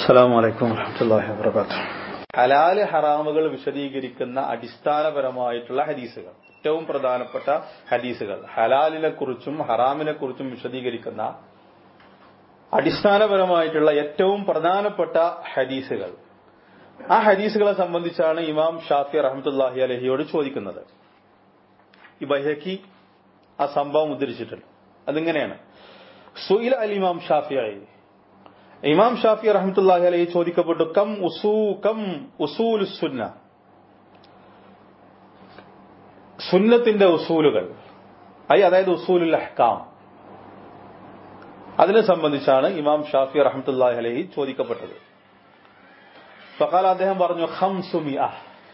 അസ്സലാമു അലൈക്കും വറഹ്മത്തുള്ളാഹി വബറകാതുഹു. ഹലാല് ഹറാമുകൾ വിശദീകരിക്കുന്ന അടിസ്ഥാനപരമായിട്ടുള്ള ഹദീസുകൾ, ഏറ്റവും പ്രധാനപ്പെട്ട ഹദീസുകൾ, ഹലാലിനെ കുറിച്ചും ഹറാമിനെ കുറിച്ചും വിശദീകരിക്കുന്ന അടിസ്ഥാനപരമായിട്ടുള്ള ഏറ്റവും പ്രധാനപ്പെട്ട ഹദീസുകൾ. ആ ഹദീസുകളെ സംബന്ധിച്ചാണ് ഇമാം ഷാഫി റഹ്മത്തുള്ളാഹി അലൈഹിയോട് ചോദിക്കുന്നത്. ഈ ബൈഹഖി ആ സംഭവം ഉദ്ധരിച്ചിട്ടുണ്ട്. അതിങ്ങനെയാണ്: സുഇല അൽ ഇമാം ഷാഫിഈ, ഇമാം ഷാഫി റഹ്മത്തുള്ളാഹി അലൈഹി ചോദിക്കപ്പെട്ടു, കം ഉസൂലുസ് സുന്ന, സുന്നത്തിന്റെ ഉസൂലുകൾ, അതായത് ഉസൂലുൽ അഹ്കാം, അതിനെ സംബന്ധിച്ചാണ് ഇമാം ഷാഫി റഹ്മത്തുള്ളാഹി അലൈഹി ചോദിക്കപ്പെട്ടത്. ഫഖാല, അദ്ദേഹം പറഞ്ഞു, 500,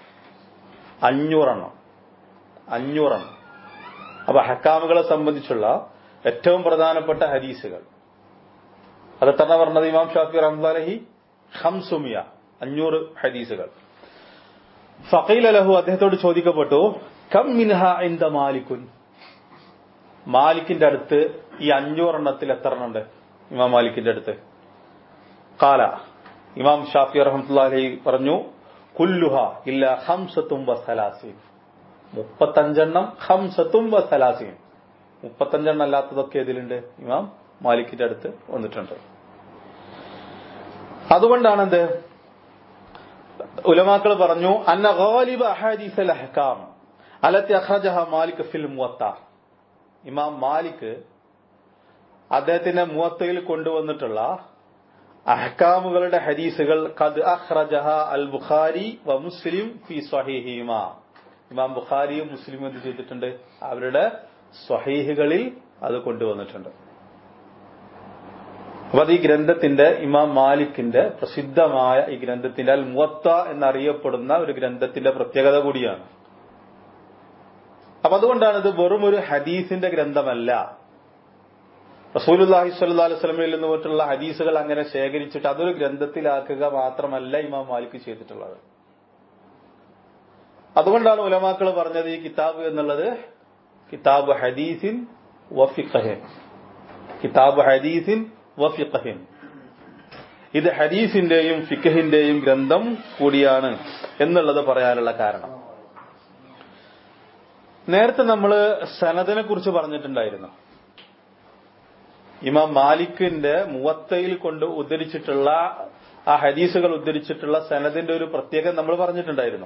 500. അപ്പൊ അഹ്കാമുകളെ സംബന്ധിച്ചുള്ള ഏറ്റവും പ്രധാനപ്പെട്ട ഹദീസുകൾ അതെത്ര പറഞ്ഞത് ഇമാം ഷാഫി റഹ്മത്തുള്ളാഹി അലൈഹി? 500 ഹദീസുകൾ. ഫഖീല ലഹു, അദ്ദേഹത്തോട് ചോദിക്കപ്പെട്ടു, കം മിൻഹ ഇൻദ മാലിക്കുൻ, മാലിക്കിന്റെ അടുത്ത് ഈ 500 എത്ര ഉണ്ട് ഇമാം മാലിക്കിന്റെ അടുത്ത്? ഖാല, ഇമാം ഷാഫി റഹ്മത്തുള്ളാഹി അലൈഹി പറഞ്ഞു, കുല്ലുഹ ഇല്ല 35, 35. 35 അല്ലാത്തതൊക്കെ ഇതിലുണ്ട് ഇമാം മാലിക്കിന്റെ അടുത്ത് വന്നിട്ടുണ്ട്. അതുകൊണ്ടാണ് എന്ത് ഉലമാക്കൾ പറഞ്ഞു, അന്ന ഗാലിബ അഹാദീസൽ അഹ്കാം അല്ലത്തി അഖ്റജഹ മാലിക് ഫിൽ മുവത്ത, ഇമാം മാലിക് അദ്ദേഹത്തിന്റെ മുവത്തയിൽ കൊണ്ടുവന്നിട്ടുള്ള അഹ്കാമുകളുടെ ഹദീസുകൾ ഖദ് അഖ്റജഹ അൽ ബുഖാരി വ മുസ്ലിം ഫി സ്വഹീഹിഹിമാ, ഇമാം ബുഖാരിയും മുസ്ലിമും എന്ത് ചെയ്തിട്ടുണ്ട്? അവരുടെ സ്വഹീഹുകളിൽ അത് കൊണ്ടുവന്നിട്ടുണ്ട്. അപ്പൊ അത് ഈ ഗ്രന്ഥത്തിന്റെ, ഇമാം മാലിക്കിന്റെ പ്രസിദ്ധമായ ഈ ഗ്രന്ഥത്തിന്റെ അൽ മുവത്ത എന്നറിയപ്പെടുന്ന ഒരു ഗ്രന്ഥത്തിന്റെ പ്രത്യേകത കൂടിയാണ്. അപ്പൊ അതുകൊണ്ടാണ് ഇത് വെറും ഒരു ഹദീസിന്റെ ഗ്രന്ഥമല്ല. റസൂലുള്ളാഹി സ്വല്ലല്ലാഹു അലൈഹി വസല്ലമയിൽ നിന്ന് പോയിട്ടുള്ള ഹദീസുകൾ അങ്ങനെ ശേഖരിച്ചിട്ട് അതൊരു ഗ്രന്ഥത്തിലാക്കുക മാത്രമല്ല ഇമാം മാലിക് ചെയ്തിട്ടുള്ളത്. അതുകൊണ്ടാണ് ഉലമാക്കൾ പറഞ്ഞത് ഈ കിതാബ് എന്നുള്ളത് കിതാബ് ഹദീസിൻ വ ഫിഖ്ഹിൻ, കിതാബ് ഹദീസിൻ വ ഫിഖ്ഹിൻ, ഇത് ഹദീസിന്റെയും ഫിഖ്ഹിന്റെയും ഗ്രന്ഥം കൂടിയാണ് എന്നുള്ളത് പറയാനുള്ള കാരണം. നേരത്തെ നമ്മൾ സനദിനെ കുറിച്ച് പറഞ്ഞിട്ടുണ്ടായിരുന്നു. ഇമാം മാലിക്കിന്റെ മുവത്തയിൽ കൊണ്ട് ഉദ്ധരിച്ചിട്ടുള്ള ആ ഹദീസുകൾ ഉദ്ധരിച്ചിട്ടുള്ള സനദിന്റെ ഒരു പ്രത്യേകത നമ്മൾ പറഞ്ഞിട്ടുണ്ടായിരുന്നു.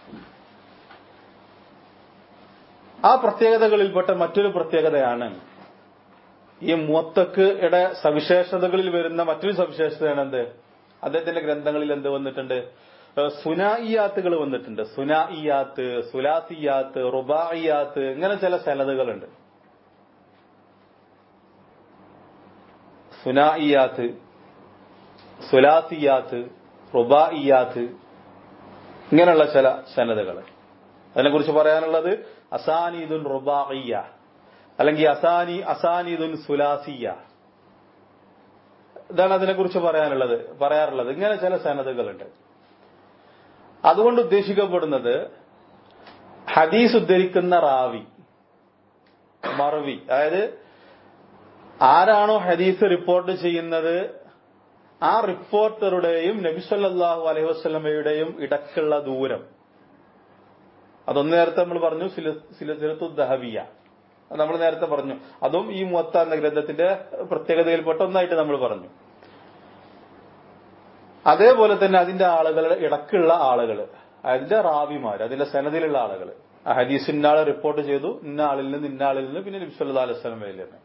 ആ പ്രത്യേകതകളിൽപ്പെട്ട മറ്റൊരു പ്രത്യേകതയാണ് ഈ മുവത്തയുടെ സവിശേഷതകളിൽ വരുന്ന മറ്റൊരു സവിശേഷതയാണ് എന്ത്? അദ്ദേഹത്തിന്റെ ഗ്രന്ഥങ്ങളിൽ എന്ത് വന്നിട്ടുണ്ട്? സുനായിയാത്തുകൾ വന്നിട്ടുണ്ട്. സുനായിയാത്ത്, സുലാസിയാത്ത്, റുബായിയാത്ത്, ഇങ്ങനെ ചില സനദുകളുണ്ട്. സുനായിയാത്ത്, സുലാസിയാത്ത്, റുബായിയാത്ത്, ഇങ്ങനെയുള്ള ചില സനദുകൾ. അതിനെക്കുറിച്ച് പറയാനുള്ളത് അസാനീദുൻ റുബായിയ, അല്ലെങ്കിൽ അസാനീദുൻ സുലാസിയ, ഇതാണ് അതിനെക്കുറിച്ച് പറയാറുള്ളത്. ഇങ്ങനെ ചില സനദുകളുണ്ട്. അതുകൊണ്ട് ഉദ്ദേശിക്കപ്പെടുന്നത് ഹദീസ് ഉദ്ധരിക്കുന്ന റാവി, മർവി, അതായത് ആരാണോ ഹദീസ് റിപ്പോർട്ട് ചെയ്യുന്നത് ആ റിപ്പോർട്ടറുടെയും നബി സല്ലല്ലാഹു അലൈഹി വസല്ലമയുടെയും ഇടക്കുള്ള ദൂരം. അതൊന്ന് നേരത്തെ നമ്മൾ പറഞ്ഞു, സിലസിലത്തു ദഹബിയ, നമ്മൾ നേരത്തെ പറഞ്ഞു. അതും ഈ മുവത്ത എന്ന ഗ്രന്ഥത്തിന്റെ പ്രത്യേകതയിൽപ്പെട്ട ഒന്നായിട്ട് നമ്മൾ പറഞ്ഞു. അതേപോലെ തന്നെ അതിന്റെ ആളുകളുടെ ഇടക്കുള്ള ആളുകൾ, അതിന്റെ റാവിമാർ, അതിന്റെ സനദിലുള്ള ആളുകൾ, ആ ഹദീസ് ഇന്നാളെ റിപ്പോർട്ട് ചെയ്തു, ഇന്ന ആളിൽ നിന്ന് പിന്നെ നബി സല്ലല്ലാഹു അലൈഹി വസല്ലമയിൽ നിന്ന്.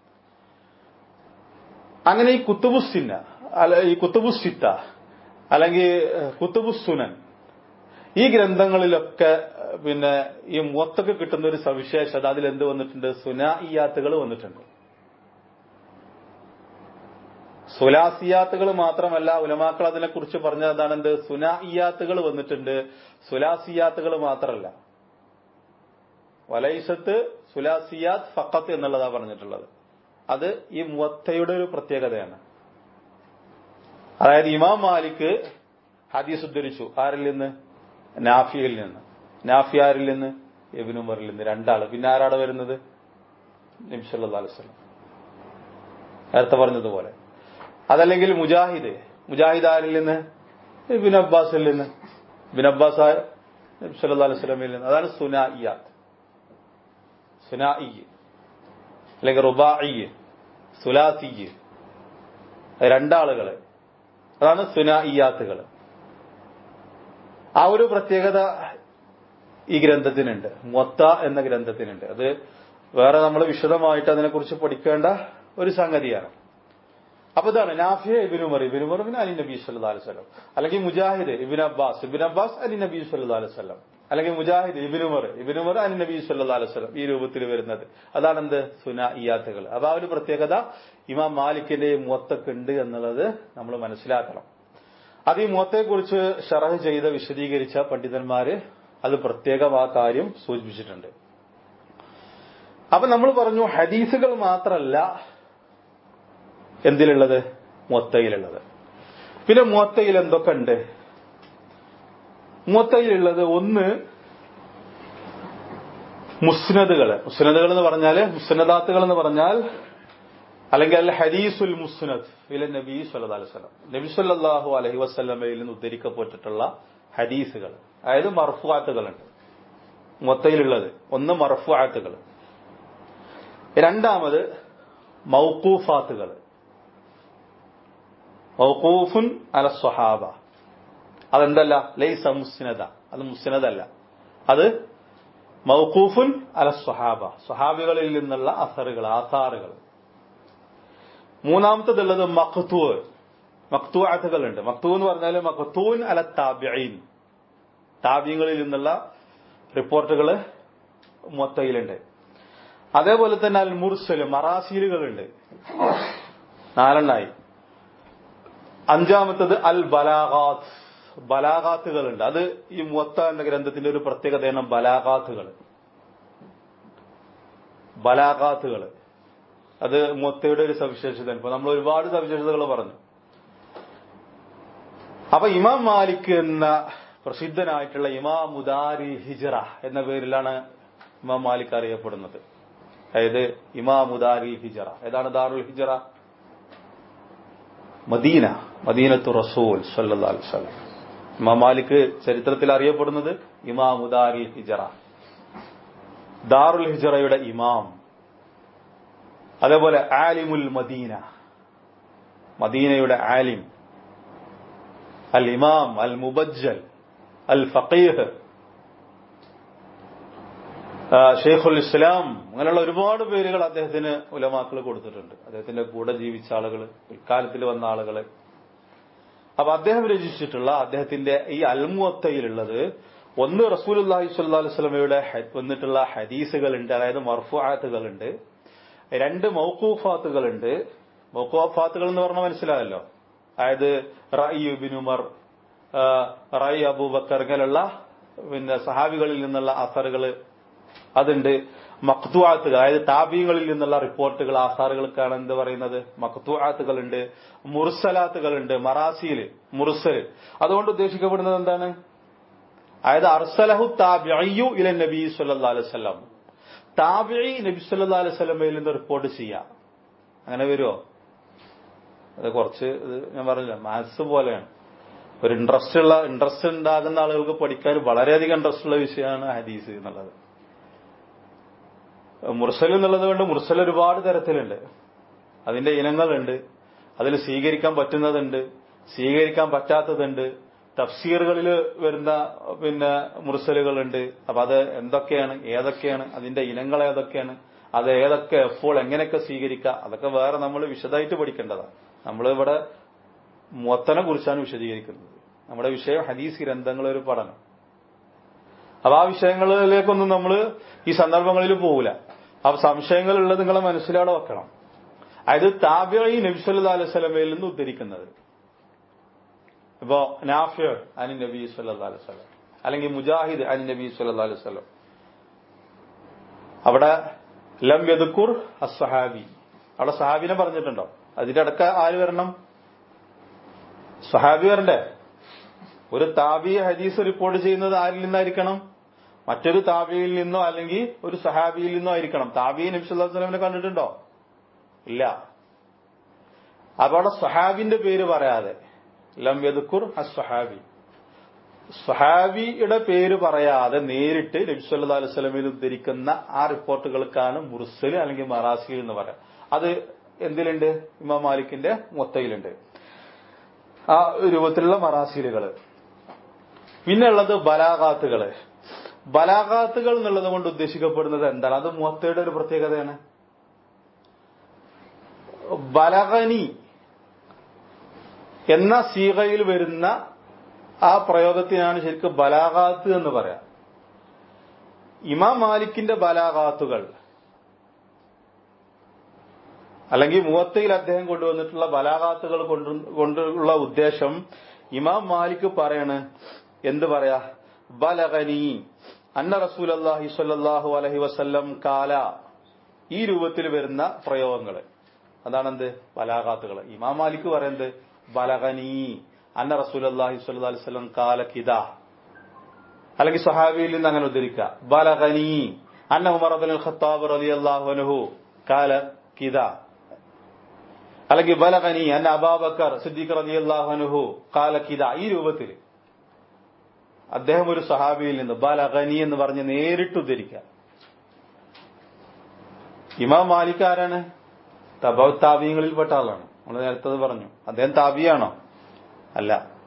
അങ്ങനെ ഈ കുത്തുബുസ്സിന്ന, ഈ കുത്തുബുസ്സിത്ത അല്ലെങ്കിൽ കുത്തുബുസ്സുനൻ, ഈ ഗ്രന്ഥങ്ങളിലൊക്കെ പിന്നെ ഈ മുവത്തക്ക് കിട്ടുന്ന ഒരു സവിശേഷത, അതിലെന്ത് വന്നിട്ടുണ്ട്? സുനായിയാത്തുകൾ വന്നിട്ടുണ്ട്. സുലാസിയാത്തുകൾ മാത്രമല്ല, ഉലമാക്കൾ അതിനെക്കുറിച്ച് പറഞ്ഞത് അതാണ്, എന്ത്? സുനായിയാത്തുകൾ വന്നിട്ടുണ്ട്, സുലാസിയാത്തുകൾ മാത്രമല്ല. വലൈസത്ത് സുലാസിയാത്ത് ഫഖത്ത് എന്നുള്ളതാ പറഞ്ഞിട്ടുള്ളത്. അത് ഈ മുവത്തയുടെ ഒരു പ്രത്യേകതയാണ്. അതായത് ഇമാം മാലിക് ഹദീസ് ഉദ്ധരിച്ചു, ആരിൽ നിന്ന്? നാഫിയിൽ നിന്ന്. നാഫി ആരിൽ നിന്ന്? ഇബ്നു ഉമറിൽ നിന്ന്. രണ്ടാള്. പിന്നെ ആരാടെ വരുന്നത്? നബി സല്ലല്ലാഹു അലൈഹി വസല്ലം, നേരത്തെ പറഞ്ഞതുപോലെ. അതല്ലെങ്കിൽ മുജാഹിദ്, മുജാഹിദ് ആരിൽ നിന്ന്? ഇബ്നു അബ്ബാസിൽ നിന്ന്. ഇബ്നു അബ്ബാസ് നബി സല്ലല്ലാഹു അലൈഹി വസല്ലമയിൽ നിന്ന്. അതാണ് സുനാഇയാത്ത്. സുനാഇ അല്ലെങ്കിൽ റുബാഇ, സുലാസി, രണ്ടാളുകള്, അതാണ് സുനാഇയാത്തുകൾ. ആ ഒരു പ്രത്യേകത ഈ ഗ്രന്ഥത്തിനുണ്ട്, മുവത്ത എന്ന ഗ്രന്ഥത്തിനുണ്ട്. അത് വേറെ നമ്മൾ വിശദമായിട്ട് അതിനെക്കുറിച്ച് പഠിക്കേണ്ട ഒരു സംഗതിയാണ്. അപ്പൊ ഇതാണ് നാഫിയ ഇബ്നു ഉമർ അലി നബി സല്ലല്ലാഹു അലൈഹി വസല്ലം, അല്ലെങ്കിൽ മുജാഹിദ് ഇബ്നു അബ്ബാസ് അലി നബി സല്ലല്ലാഹു അലൈഹി വസല്ലം, അല്ലെങ്കിൽ മുജാഹിദ് ഇബ്നു ഉമർ അലി നബി സല്ലല്ലാഹു അലൈഹി വസല്ലം, ഈ രൂപത്തിൽ വരുന്നത് അതാണ് എന്ത്? സുനാഇയാത്തുകൾ. അപ്പൊ ആ ഒരു പ്രത്യേകത ഇമാം മാലിക്കിന്റെ മുവത്തക്കുണ്ട് എന്നുള്ളത് നമ്മൾ മനസ്സിലാക്കണം. അത് ഈ മുവത്തയെക്കുറിച്ച് ശറഹ് ചെയ്ത് വിശദീകരിച്ച പണ്ഡിതന്മാര് അത് പ്രത്യേകം ആ കാര്യം സൂചിപ്പിച്ചിട്ടുണ്ട്. അപ്പൊ നമ്മൾ പറഞ്ഞു ഹദീസുകൾ മാത്രമല്ല എന്തിലുള്ളത്? മുവത്തയിലുള്ളത്. പിന്നെ മുവത്തയിൽ എന്തൊക്കെ ഉണ്ട്? മുവത്തയിലുള്ളത് ഒന്ന് മുസ്നദുകൾ എന്ന് പറഞ്ഞാല്, മുസ്നദാത്തുകൾ എന്ന് പറഞ്ഞാൽ, അല്ലെങ്കിൽ അൽ ഹദീസുൽ മുസ്നദ് ഇല നബി സല്ലല്ലാഹു അലൈഹി വസല്ലം, നബി സല്ലല്ലാഹു അലൈഹി വസല്ലമയിൽ നിന്ന് ഉദ്ധരിക്കപ്പെട്ടിട്ടുള്ള ഹദീസുകൾ, അതായത് മർഫുആത്തുകളുണ്ട് മുവത്തയിലുള്ളത്. ഒന്ന് മർഫുആത്തുകൾ, രണ്ടാമത് മൗഖൂഫാത്തുകൾ, മൗഖൂഫുൻ അല സ്വഹാബ. അതെന്തല്ല? ലൈസ മുസ്നദ, അത് മുസ്നദല്ല, അത് മൗഖൂഫുൻ അല സ്വഹാബ, സ്വഹാബികളിൽ നിന്നുള്ള ആസാറുകൾ. മൂന്നാമത്തേതുള്ളത് മഖ്തൂഅത്തുകളുണ്ട്. മഖ്തൂ എന്ന് പറഞ്ഞാൽ മഖ്തൂൻ അല താബിഈൻ, താബിഈങ്ങളിൽ നിന്നുള്ള റിപ്പോർട്ടുകൾ മുവത്തയിലുണ്ട്. അതേപോലെ തന്നെ അൽ മുർസൽ, മറാസീലുകളുണ്ട്, 4 അഞ്ചാമത്തത് അൽ ബലാഗാത്തുകളുണ്ട്. അത് ഈ മുവത്ത എന്ന ഗ്രന്ഥത്തിന്റെ ഒരു പ്രത്യേകതയാണ് ബലാഗാത്തുകൾ. അത് മുവത്തയുടെ ഒരു സവിശേഷതയാണ്. ഇപ്പൊ നമ്മൾ ഒരുപാട് സവിശേഷതകൾ പറഞ്ഞു. അപ്പൊ ഇമാം മാലിക് എന്ന പ്രസിദ്ധനായിട്ടുള്ള ഇമാം ദാറുൽ ഹിജ്റ എന്ന പേരിലാണ് ഇമാം മാലിക് അറിയപ്പെടുന്നത്. അതായത് ഇമാം ദാറുൽ ഹിജ്റ. ഏതാണ് ദാറുൽ ഹിജ്റ? മദീനത്തു റസൂൽ സല്ലല്ലാഹു അലൈഹി വസല്ലം. ഇമാം മാലിക് ചരിത്രത്തിൽ അറിയപ്പെടുന്നത് ഇമാം ദാറുൽ ഹിജ്റ, ദാറുൽ ഹിജ്റയുടെ ഇമാം. അതേപോലെ ആലിമുൽ മദീന, മദീനയുടെ ആലിം, അൽ ഇമാം അൽ മുബജ്ജൽ അൽ ഫഖീഹ്, ഷെയ്ഖുൽ ഇസ്ലാം, അങ്ങനെയുള്ള ഒരുപാട് പേരുകൾ അദ്ദേഹത്തിന് ഉലമാക്കൾ കൊടുത്തിട്ടുണ്ട്. അദ്ദേഹത്തിന്റെ കൂടെ ജീവിച്ച ആളുകൾ, പിൽക്കാലത്തിൽ വന്ന ആളുകൾ. അപ്പൊ അദ്ദേഹം രചിച്ചിട്ടുള്ള അദ്ദേഹത്തിന്റെ ഈ അൽ മുവത്തയിലുള്ളത് ഒന്ന് റസൂലുള്ളാഹി സ്വല്ലല്ലാഹു അലൈഹി വസല്ലമയുടെ വന്നിട്ടുള്ള ഹദീസുകളുണ്ട്, അതായത് മർഫുആത്തുകളുണ്ട്. 2 മൗഖൂഫാത്തുകളുണ്ട്. മൗഖൂഫാത്തുകൾ എന്ന് പറഞ്ഞാൽ മനസ്സിലായല്ലോ, അതായത് റഅയ് ഇബ്നു ഉമർ, റഅയ് അബൂബക്കർ, ഇങ്ങനെയുള്ള പിന്നെ സഹാബികളിൽ നിന്നുള്ള അസറുകൾ അതുണ്ട്. മഖ്തൂആത്തുകൾ, അതായത് താബീങ്ങളിൽ നിന്നുള്ള റിപ്പോർട്ടുകൾ, ആസാറുകൾക്കാണ് എന്ത് പറയുന്നത്? മഖ്തൂആത്തുകളുണ്ട്. മുർസലാത്തുകളുണ്ട്, മറാസീല്, മുർസൽ. അതുകൊണ്ട് ഉദ്ദേശിക്കപ്പെടുന്നത് എന്താണ്? അതായത് അർസലഹു താബിഈ ഇല നബി സല്ലല്ലാഹു അലൈഹി വസല്ലം, താബിഈ നബി സല്ലല്ലാഹു അലൈഹി വസല്ലമയിൽ നിന്ന് റിപ്പോർട്ട് ചെയ്യാം. അങ്ങനെ വരുമോ? അത് കുറച്ച് ഞാൻ പറഞ്ഞില്ല, മാത്സ് പോലെയാണ്. ഒരു ഇൻട്രസ്റ്റ് ഉണ്ടാകുന്ന ആളുകൾക്ക് പഠിക്കാൻ വളരെയധികം ഇൻട്രസ്റ്റ് ഉള്ള വിഷയമാണ് ഹദീസ് എന്നുള്ളത്. മുർസൽ എന്നുള്ളത് കൊണ്ട് മുർസൽ ഒരുപാട് തരത്തിലുണ്ട്, അതിന്റെ ഇനങ്ങളുണ്ട്. അതിൽ സ്വീകരിക്കാൻ പറ്റുന്നതുണ്ട്, സ്വീകരിക്കാൻ പറ്റാത്തതുണ്ട്. തഫ്സീറുകളിൽ വരുന്ന പിന്നെ മുർസലുകളുണ്ട്. അപ്പൊ അത് എന്തൊക്കെയാണ്, ഏതൊക്കെയാണ്, അതിന്റെ ഇനങ്ങൾ ഏതൊക്കെയാണ്, അത് ഏതൊക്കെ, എപ്പോൾ, എങ്ങനെയൊക്കെ സ്വീകരിക്കുക, അതൊക്കെ വേറെ നമ്മൾ വിശദമായിട്ട് പഠിക്കേണ്ടതാണ്. നമ്മളിവിടെ മുവത്തനെ കുറിച്ചാണ് വിശദീകരിക്കുന്നത്. നമ്മുടെ വിഷയം ഹദീസ് ഗ്രന്ഥങ്ങളെ ഒരു പഠനം. അപ്പൊ ആ വിഷയങ്ങളിലേക്കൊന്നും നമ്മൾ ഈ സന്ദർഭങ്ങളിൽ പോകില്ല. അപ്പൊ സംശയങ്ങളുള്ളത് നിങ്ങളെ മനസ്സിലവിടെ വെക്കണം. അതായത് താബിഈ നബി സല്ലല്ലാഹു അലൈഹി വസല്ലമയിൽ നിന്ന് ഉദ്ധരിക്കുന്നത്. ഇപ്പോ നാഫിഅ അനി നബി സല്ലല്ലാഹു അലൈഹി വസല്ലം, അല്ലെങ്കിൽ മുജാഹിദ് അനി നബി സല്ലല്ലാഹു അലൈഹി വസല്ലം. അവിടെ ലം യദ്കുർ അസ്സഹാബി, അവിടെ സഹാബിനെ പറഞ്ഞിട്ടുണ്ടോ? അതിന്റെ അടക്ക ആര് വരണം? സഹാബി വരണ്ടേ? ഒരു താബി ഹദീസ് റിപ്പോർട്ട് ചെയ്യുന്നത് ആരിൽ നിന്നായിരിക്കണം? മറ്റൊരു താബിയിൽ നിന്നോ അല്ലെങ്കിൽ ഒരു സഹാബിയിൽ നിന്നോ ആയിരിക്കണം. താബി നബി സല്ലല്ലാഹു അലൈഹി വസല്ലമനെ കണ്ടിട്ടുണ്ടോ? ഇല്ല. അപ്പൊ അവിടെ സഹാബിന്റെ പേര് പറയാതെ ലം യദ്കുർ അസ്സഹാബി, സ്വഹാബിയുടെ പേര് പറയാതെ നേരിട്ട് നബി സല്ലല്ലാഹു അലൈഹി വസല്ലമയിൽ ഉദ്ധരിക്കുന്ന ആ റിപ്പോർട്ടുകൾക്കാണ് മുർസൽ അല്ലെങ്കിൽ മറാസിൽ എന്ന് പറയാം. അത് എന്തിലുണ്ട്? ഇമാം മാലിക്കിന്റെ മുവത്തയിലുണ്ട് ആ രൂപത്തിലുള്ള മറാസിലുകൾ. പിന്നെ ഉള്ളത് ബലാഗാത്തുകള്. ബലാഗാത്തുകൾ എന്നുള്ളത് കൊണ്ട് ഉദ്ദേശിക്കപ്പെടുന്നത് എന്താണ്? അത് മുവത്തയുടെ ഒരു പ്രത്യേകതയാണ്. ബലഗനി എന്ന സീഗയിൽ വരുന്ന ആ പ്രയോഗത്തിനാണ് ശരിക്കും ബലാഗാത്ത് എന്ന് പറയാം. ഇമാം മാലിക്കിന്റെ ബലാഗാത്തുകൾ അല്ലെങ്കിൽ മുവത്തയിൽ അദ്ദേഹം കൊണ്ടുവന്നിട്ടുള്ള ബലാഗാത്തുകൾ കൊണ്ടുള്ള ഉദ്ദേശം ഇമാം മാലിക് പറയാണ്, എന്ത് പറയാ, ബലഗനി അന്ന റസൂലുള്ളാഹി സ്വല്ലല്ലാഹു അലൈഹി വസല്ലം കാല, ഈ രൂപത്തിൽ വരുന്ന പ്രയോഗങ്ങൾ അതാണെന്ത്? ബലാഗാത്തുകൾ. ഇമാം മാലിക് പറയുന്നത് ബലഗനി അന്ന റസൂലുള്ളാഹി സ്വല്ലല്ലാഹു അലൈഹി വസല്ലം കാല കിദാ, അല്ലെങ്കിൽ സ്വഹാബിയിൽ നിന്ന് അങ്ങനെ ഉദ്ധരിക്കുക. ബലഗനി അന്ന ഉമർ ഇബ്നുൽ ഖത്താബ് റളിയല്ലാഹു അൻഹു കാല കിദാ, അല്ലെങ്കിൽ ബലഗനി അന്ന അബൂബക്കർ സിദ്ദീഖ് റളിയല്ലാഹു അൻഹു കാല കിദാ. ഈ രൂപത്തിൽ അദ്ദേഹം ഒരു സ്വഹാബിയിൽ നിന്ന് ബലഗനി എന്ന് പറഞ്ഞ് നേരിട്ട് ഉദ്ധരിക്കുക. ഇമാം മാലിക് ആരാണ്? താബിഈങ്ങളിൽപ്പെട്ട ആളാണ്. നമ്മൾ നേരത്തെ പറഞ്ഞു. അദ്ദേഹം താബിയാണോ? അല്ല.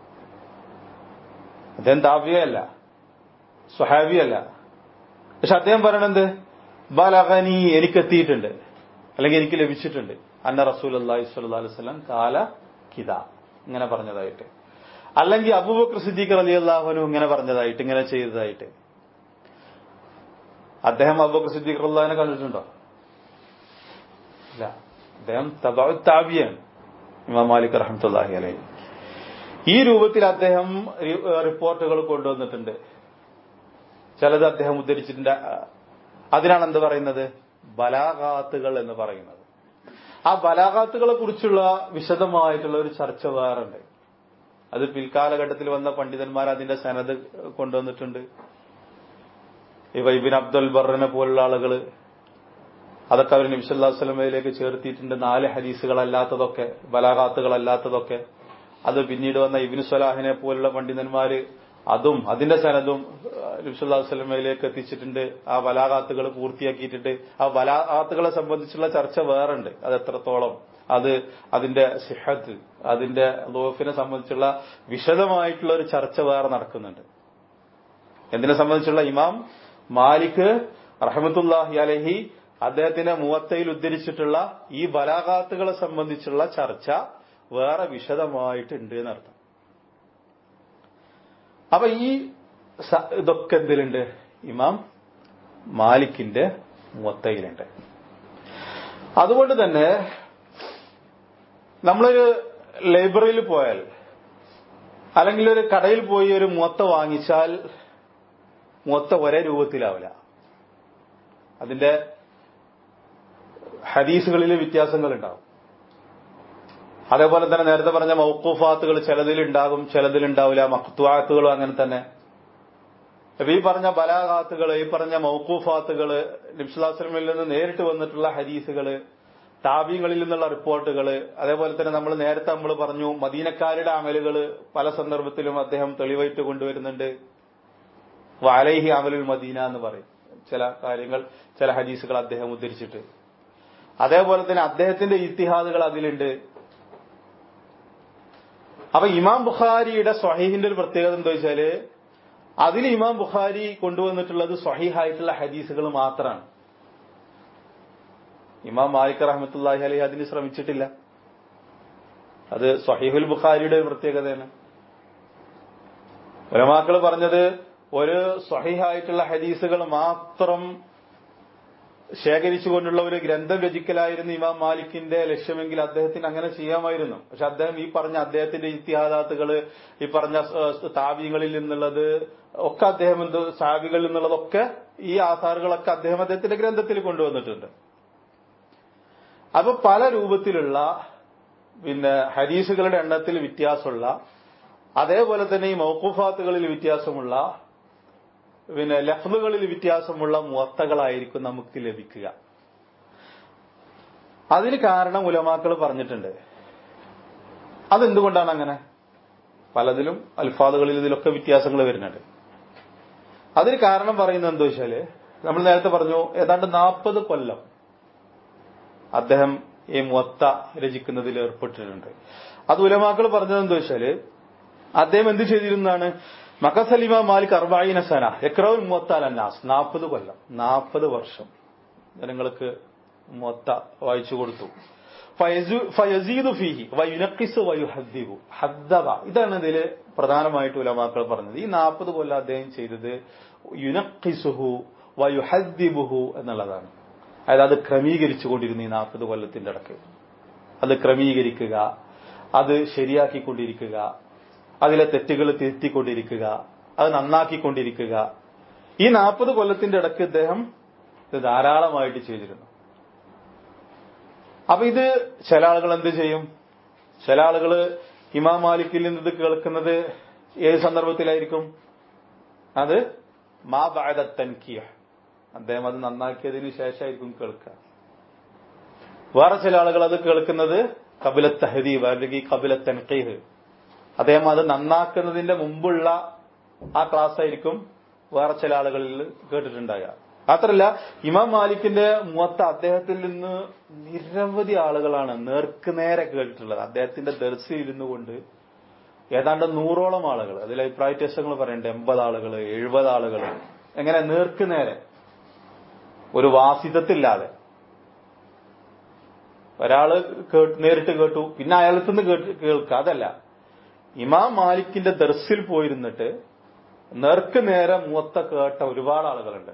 അദ്ദേഹം താബിയല്ല, സ്വഹാബിയല്ല. പക്ഷെ അദ്ദേഹം പറയണെന്ത്? ബലഗനി, എനിക്കെത്തിയിട്ടുണ്ട് അല്ലെങ്കിൽ എനിക്ക് ലഭിച്ചിട്ടുണ്ട്, അന്ന റസൂലുള്ളാഹി സ്വല്ലല്ലാഹു അലൈഹി വസല്ലം കാല കിദാ, ഇങ്ങനെ പറഞ്ഞതായിട്ട്. അല്ലെങ്കിൽ അബൂബക്കർ സിദ്ദീഖ് റളിയല്ലാഹു അൻഹു ഇങ്ങനെ പറഞ്ഞതായിട്ട്, ഇങ്ങനെ ചെയ്തതായിട്ട്. അദ്ദേഹം അബൂബക്കർ സിദ്ദീഖ് റളിയല്ലാഹുവിനെ കണ്ടിട്ടുണ്ടോ? ഇല്ല. അദ്ദേഹം താബിയാണ്, ഇമാം മാലിക് റഹ്മത്തുള്ളാഹി അലൈഹി. ഈ രൂപത്തിൽ അദ്ദേഹം റിപ്പോർട്ടുകൾ കൊണ്ടുവന്നിട്ടുണ്ട്. ചിലത് അദ്ദേഹം ഉദ്ധരിച്ചിട്ടുണ്ട്. അതിനാണ് എന്ത് പറയുന്നത്? ബലാഗാത്തുകൾ എന്ന് പറയുന്നത്. ആ ബലാഗാത്തുകളെ കുറിച്ചുള്ള വിശദമായിട്ടുള്ള ഒരു ചർച്ച വേറുണ്ട്. അത് പിൽക്കാലഘട്ടത്തിൽ വന്ന പണ്ഡിതന്മാർ അതിന്റെ സനദ് കൊണ്ടുവന്നിട്ടുണ്ട്. ഇബ്ൻ അബ്ദുൽ ബറിനെ പോലുള്ള ആളുകൾ അതൊക്കെ അവർ നബി സല്ലല്ലാഹു അലൈഹി വസല്ലമയിലേക്ക് ചേർത്തിയിട്ടുണ്ട്. 4 ഹദീസുകളല്ലാത്തതൊക്കെ, ബലാഗാത്തുകളല്ലാത്തതൊക്കെ. അത് പിന്നീട് വന്ന ഇബ്നു സ്വലാഹിനെ പോലുള്ള പണ്ഡിതന്മാര് അതും അതിന്റെ സനദും നബി സല്ലല്ലാഹു അലൈഹി വസല്ലമയിലേക്ക് എത്തിച്ചിട്ടുണ്ട്. ആ ബലാഗാത്തുകൾ പൂർത്തിയാക്കിയിട്ടുണ്ട്. ആ ബലാഗാത്തുകളെ സംബന്ധിച്ചുള്ള ചർച്ച വേറുണ്ട്. അത് എത്രത്തോളം, അത് അതിന്റെ സിഹത്ത്, അതിന്റെ ലോഫിനെ സംബന്ധിച്ചുള്ള വിശദമായിട്ടുള്ള ഒരു ചർച്ച വേറെ നടക്കുന്നുണ്ട്. എന്തിനെ സംബന്ധിച്ചുള്ള? ഇമാം മാലിക് റഹ്മത്തുള്ളാഹി അലൈഹി അദ്ദേഹത്തിന്റെ മുവത്തയിൽ ഉദ്ധരിച്ചിട്ടുള്ള ഈ ബലാഗാത്തുകളെ സംബന്ധിച്ചുള്ള ചർച്ച വേറെ വിശദമായിട്ടുണ്ട് എന്നർത്ഥം. അപ്പൊ ഈ ഇതൊക്കെ എന്തിലുണ്ട്? ഇമാം മാലിക്കിന്റെ മുവത്തയിലുണ്ട്. അതുകൊണ്ട് തന്നെ നമ്മളൊരു ലൈബ്രറിയിൽ പോയാൽ അല്ലെങ്കിൽ ഒരു കടയിൽ പോയി ഒരു മുവത്ത വാങ്ങിച്ചാൽ മുവത്ത ഒരേ രൂപത്തിലാവില്ല. അതിന്റെ ഹദീസുകളിൽ വ്യത്യാസങ്ങൾ ഉണ്ടാവും. അതേപോലെ തന്നെ നേരത്തെ പറഞ്ഞ മൗഖൂഫാത്തുകൾ ചിലതിലുണ്ടാകും, ചിലതിലുണ്ടാവില്ല. മഖ്തുആത്തുകളും അങ്ങനെ തന്നെ. ഈ പറഞ്ഞ ബലാഗാത്തുകൾ, ഈ പറഞ്ഞ മൗഖൂഫാത്തുകൾ, നബി സല്ലല്ലാഹു അലൈഹി വസല്ലമയിൽ നിന്ന് നേരിട്ട് വന്നിട്ടുള്ള ഹദീസുകൾ, താബീങ്ങളിൽ നിന്നുള്ള റിപ്പോർട്ടുകൾ, അതേപോലെ തന്നെ നമ്മൾ പറഞ്ഞു മദീനക്കാരുടെ അമലുകൾ പല സന്ദർഭത്തിലും അദ്ദേഹം തെളിവായിട്ട് കൊണ്ടുവരുന്നുണ്ട്. വഅലൈഹി അമലുൽ മദീന എന്ന് പറയും ചില കാര്യങ്ങൾ, ചില ഹദീസുകൾ അദ്ദേഹം ഉദ്ധരിച്ചിട്ട്. അതേപോലെ തന്നെ അദ്ദേഹത്തിന്റെ ഇജ്തിഹാദുകൾ അതിലുണ്ട്. അപ്പൊ ഇമാം ബുഖാരിയുടെ സ്വഹീഹിന്റെ ഒരു പ്രത്യേകത എന്താ വെച്ചാല് അതിൽ ഇമാം ബുഖാരി കൊണ്ടുവന്നിട്ടുള്ളത് സ്വഹീഹായിട്ടുള്ള ഹദീസുകൾ മാത്രമാണ്. ഇമാം മാലിക് റഹ്മത്തുള്ളാഹി അലൈഹി അതിന് ശ്രമിച്ചിട്ടില്ല. അത് സ്വഹീഹുൽ ബുഖാരിയുടെ ഒരു പ്രത്യേകതയാണ്. ഉലമാക്കൾ പറഞ്ഞത് ഒരു സ്വഹീഹായിട്ടുള്ള ഹദീസുകൾ മാത്രം ശേഖരിച്ചുകൊണ്ടുള്ള ഒരു ഗ്രന്ഥം രചിക്കലായിരുന്നു ഇമാം മാലിക്കിന്റെ ലക്ഷ്യമെങ്കിൽ അദ്ദേഹത്തിന് അങ്ങനെ ചെയ്യാമായിരുന്നു. പക്ഷെ അദ്ദേഹം ഈ പറഞ്ഞ അദ്ദേഹത്തിന്റെ ഇത്തിഹാദാത്തുകള്, ഈ പറഞ്ഞ താബീങ്ങളിൽ നിന്നുള്ളത് ഒക്കെ, അദ്ദേഹം സാബികളിൽ നിന്നുള്ളതൊക്കെ, ഈ ആസാറുകളൊക്കെ അദ്ദേഹത്തിന്റെ ഗ്രന്ഥത്തിൽ കൊണ്ടുവന്നിട്ടുണ്ട്. അപ്പൊ പല രൂപത്തിലുള്ള ഹദീസുകളുടെ എണ്ണത്തിൽ വ്യത്യാസമുള്ള, അതേപോലെ തന്നെ ഈ മൗഖൂഫാത്തുകളിൽ വ്യത്യാസമുള്ള, ലഫ്ളുകളിൽ വ്യത്യാസമുള്ള മുവത്തകളായിരിക്കും നമുക്ക് ലഭിക്കുക. അതിന് കാരണം ഉലമാക്കൾ പറഞ്ഞിട്ടുണ്ട്. അതെന്തുകൊണ്ടാണ് അങ്ങനെ? പലതിലും അൽഫാദുകളിൽ ഇതിലൊക്കെ വ്യത്യാസങ്ങൾ വരുന്നുണ്ട്. അതിന് കാരണം പറയുന്നത് എന്താ വെച്ചാല്, നമ്മൾ നേരത്തെ പറഞ്ഞു ഏതാണ്ട് 40 കൊല്ലം അദ്ദേഹം ഈ മുവത്ത രചിക്കുന്നതിൽ ഏർപ്പെട്ടിട്ടുണ്ട്. അത് ഉലമാക്കൾ പറഞ്ഞത് എന്താ വെച്ചാല്, അദ്ദേഹം എന്ത് ചെയ്തിരുന്നാണ്, മഖസൽ ഇമാം മാലിക് 40 സന യഖ്റഉൽ മുവത്ത അലന്നാസ്, 40 കൊല്ലം 40 വർഷം ജനങ്ങൾക്ക് മുവത്ത വായിച്ചു കൊടുത്തു. ഫയസീദു ഫീഹി വയുനഖിസു വയുഹദ്ദിബു ഹദ്ദബ, ഇതാണ് ഇതിൽ പ്രധാനമായിട്ട് ഉലമാക്കൾ പറഞ്ഞത്. ഈ 40 കൊല്ലം അദ്ദേഹം ചെയ്തത് യുനഖിസുഹു വയുഹദ്ദിബുഹു എന്നുള്ളതാണ്. അതായത് അത് ക്രമീകരിച്ചു കൊണ്ടിരുന്നു. ഈ 40 കൊല്ലത്തിന്റെ ഇടയ്ക്ക് അത് ക്രമീകരിക്കുക, അത് ശരിയാക്കിക്കൊണ്ടിരിക്കുക, അതിലെ തെറ്റുകൾ തിരുത്തിക്കൊണ്ടിരിക്കുക, അത് നന്നാക്കിക്കൊണ്ടിരിക്കുക. ഈ 40 കൊല്ലത്തിന്റെ ഇടയ്ക്ക് ഇദ്ദേഹം ഇത് ധാരാളമായിട്ട് ചെയ്തിരുന്നു. അപ്പൊ ഇത് ചില ആളുകൾ എന്ത് ചെയ്യും, ചില ആളുകൾ ഇമാം മാലിക്കിൽ നിന്ന് ഇത് കേൾക്കുന്നത് ഏത് സന്ദർഭത്തിലായിരിക്കും, അത് മാ ബഅദ തൻകിഹ്, അദ്ദേഹം അത് നന്നാക്കിയതിനു ശേഷമായിരിക്കും കേൾക്കുക. വേറെ ചില ആളുകൾ അത് കേൾക്കുന്നത് ഖബല തഹദീബ് അല്ലെങ്കിൽ ഖബല തൻഖീഹ്, അദ്ദേഹം അത് നന്നാക്കുന്നതിന്റെ മുമ്പുള്ള ആ ക്ലാസ് ആയിരിക്കും വേറെ ചില ആളുകളിൽ കേട്ടിട്ടുണ്ടാകുക. മാത്രമല്ല ഇമാം മാലിക്കിന്റെ മുവത്ത അദ്ദേഹത്തിൽ നിന്ന് നിരവധി ആളുകളാണ് നേർക്കുനേരെ കേട്ടിട്ടുള്ളത്. അദ്ദേഹത്തിന്റെ ദർസിൽ ഇരുന്നു കൊണ്ട് ഏതാണ്ട് 100ഓളം ആളുകൾ, അതിൽ അഭിപ്രായ വ്യത്യാസങ്ങൾ പറയണ്ടേ, 80 ആളുകൾ 70 ആളുകൾ, എങ്ങനെ നേർക്കുനേരെ ഒരു വാസിതത്തില്ലാതെ ഒരാള് നേരിട്ട് കേട്ടു പിന്നെ അയാളത്തുനിന്ന് കേൾക്കുക, അതല്ല, ഇമാം മാലിക്കിന്റെ ദർസിൽ പോയിരുന്നിട്ട് നേർക്കുനേരെ മുവത്ത കേട്ട ഒരുപാട് ആളുകളുണ്ട്.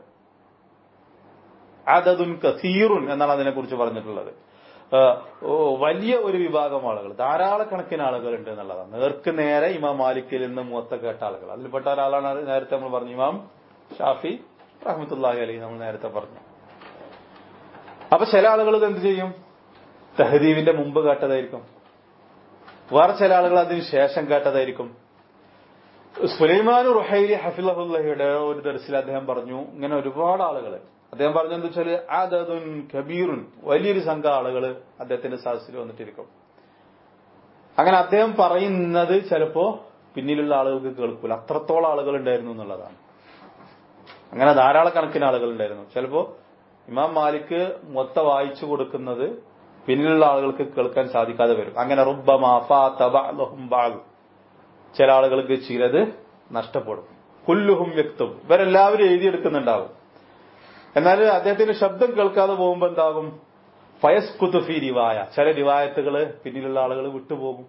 അദദുൻ കസീറുൻ എന്നാണ് അതിനെക്കുറിച്ച് പറഞ്ഞിട്ടുള്ളത്. വലിയ ഒരു വിഭാഗം ആളുകൾ, ധാരാളക്കണക്കിന് ആളുകളുണ്ട് എന്നുള്ളതാണ്. നേർക്ക് നേരെ ഇമാം മാലിക്കിൽ നിന്ന് മുവത്ത കേട്ട ആളുകൾ. അതിൽപ്പെട്ട ഒരാളാണ് നേരത്തെ നമ്മൾ പറഞ്ഞു ഇമാം ഷാഫി റഹ്മത്തുള്ളാഹി അലൈഹി, നമ്മൾ നേരത്തെ പറഞ്ഞു. അപ്പൊ ചില ആളുകൾ എന്ത് ചെയ്യും, തഹദീബിന്റെ മുമ്പ് കേട്ടതായിരിക്കും, വേറെ ചില ആളുകൾ അതിന് ശേഷം കേട്ടതായിരിക്കും. സുലൈമാൻ റുഹൈലി ഹഫിളഹുല്ലയുടെ ഒരു ദർസിൽ അദ്ദേഹം പറഞ്ഞു ഇങ്ങനെ ഒരുപാട് ആളുകൾ, അദ്ദേഹം പറഞ്ഞെന്ന് വെച്ചാല് അദദുൻ കബീറുൻ, വലിയൊരു സംഘം ആളുകൾ അദ്ദേഹത്തിന്റെ സദസ്സിൽ വന്നിട്ടിരിക്കും. അങ്ങനെ അദ്ദേഹം പറയുന്നത് ചിലപ്പോ പിന്നിലുള്ള ആളുകൾക്ക് കേൾക്കൂല, അത്രത്തോളം ആളുകൾ ഉണ്ടായിരുന്നു എന്നുള്ളതാണ്. അങ്ങനെ ധാരാളക്കണക്കിന് ആളുകൾ ഉണ്ടായിരുന്നു. ചിലപ്പോ ഇമാം മാലിക് മൊത്ത വായിച്ചു കൊടുക്കുന്നത് പിന്നിലുള്ള ആളുകൾക്ക് കേൾക്കാൻ സാധിക്കാതെ വരും. അങ്ങനെ റുബ്ബമാ ഫാത ബഅ്ദുഹും ബഅദ്, ചില ആളുകൾക്ക് ചിലത് നഷ്ടപ്പെടും. കുല്ലുഹും യക്തുബ്, ഇവരെല്ലാവരും എഴുതിയെടുക്കുന്നുണ്ടാവും. എന്നാൽ അദ്ദേഹത്തിന്റെ ശബ്ദം കേൾക്കാതെ പോകുമ്പോൾ എന്താകും, ഫയസ്കുതു ഫീ റിവായ, ചില റിവായത്തുകള് പിന്നിലുള്ള ആളുകൾ വിട്ടുപോകും.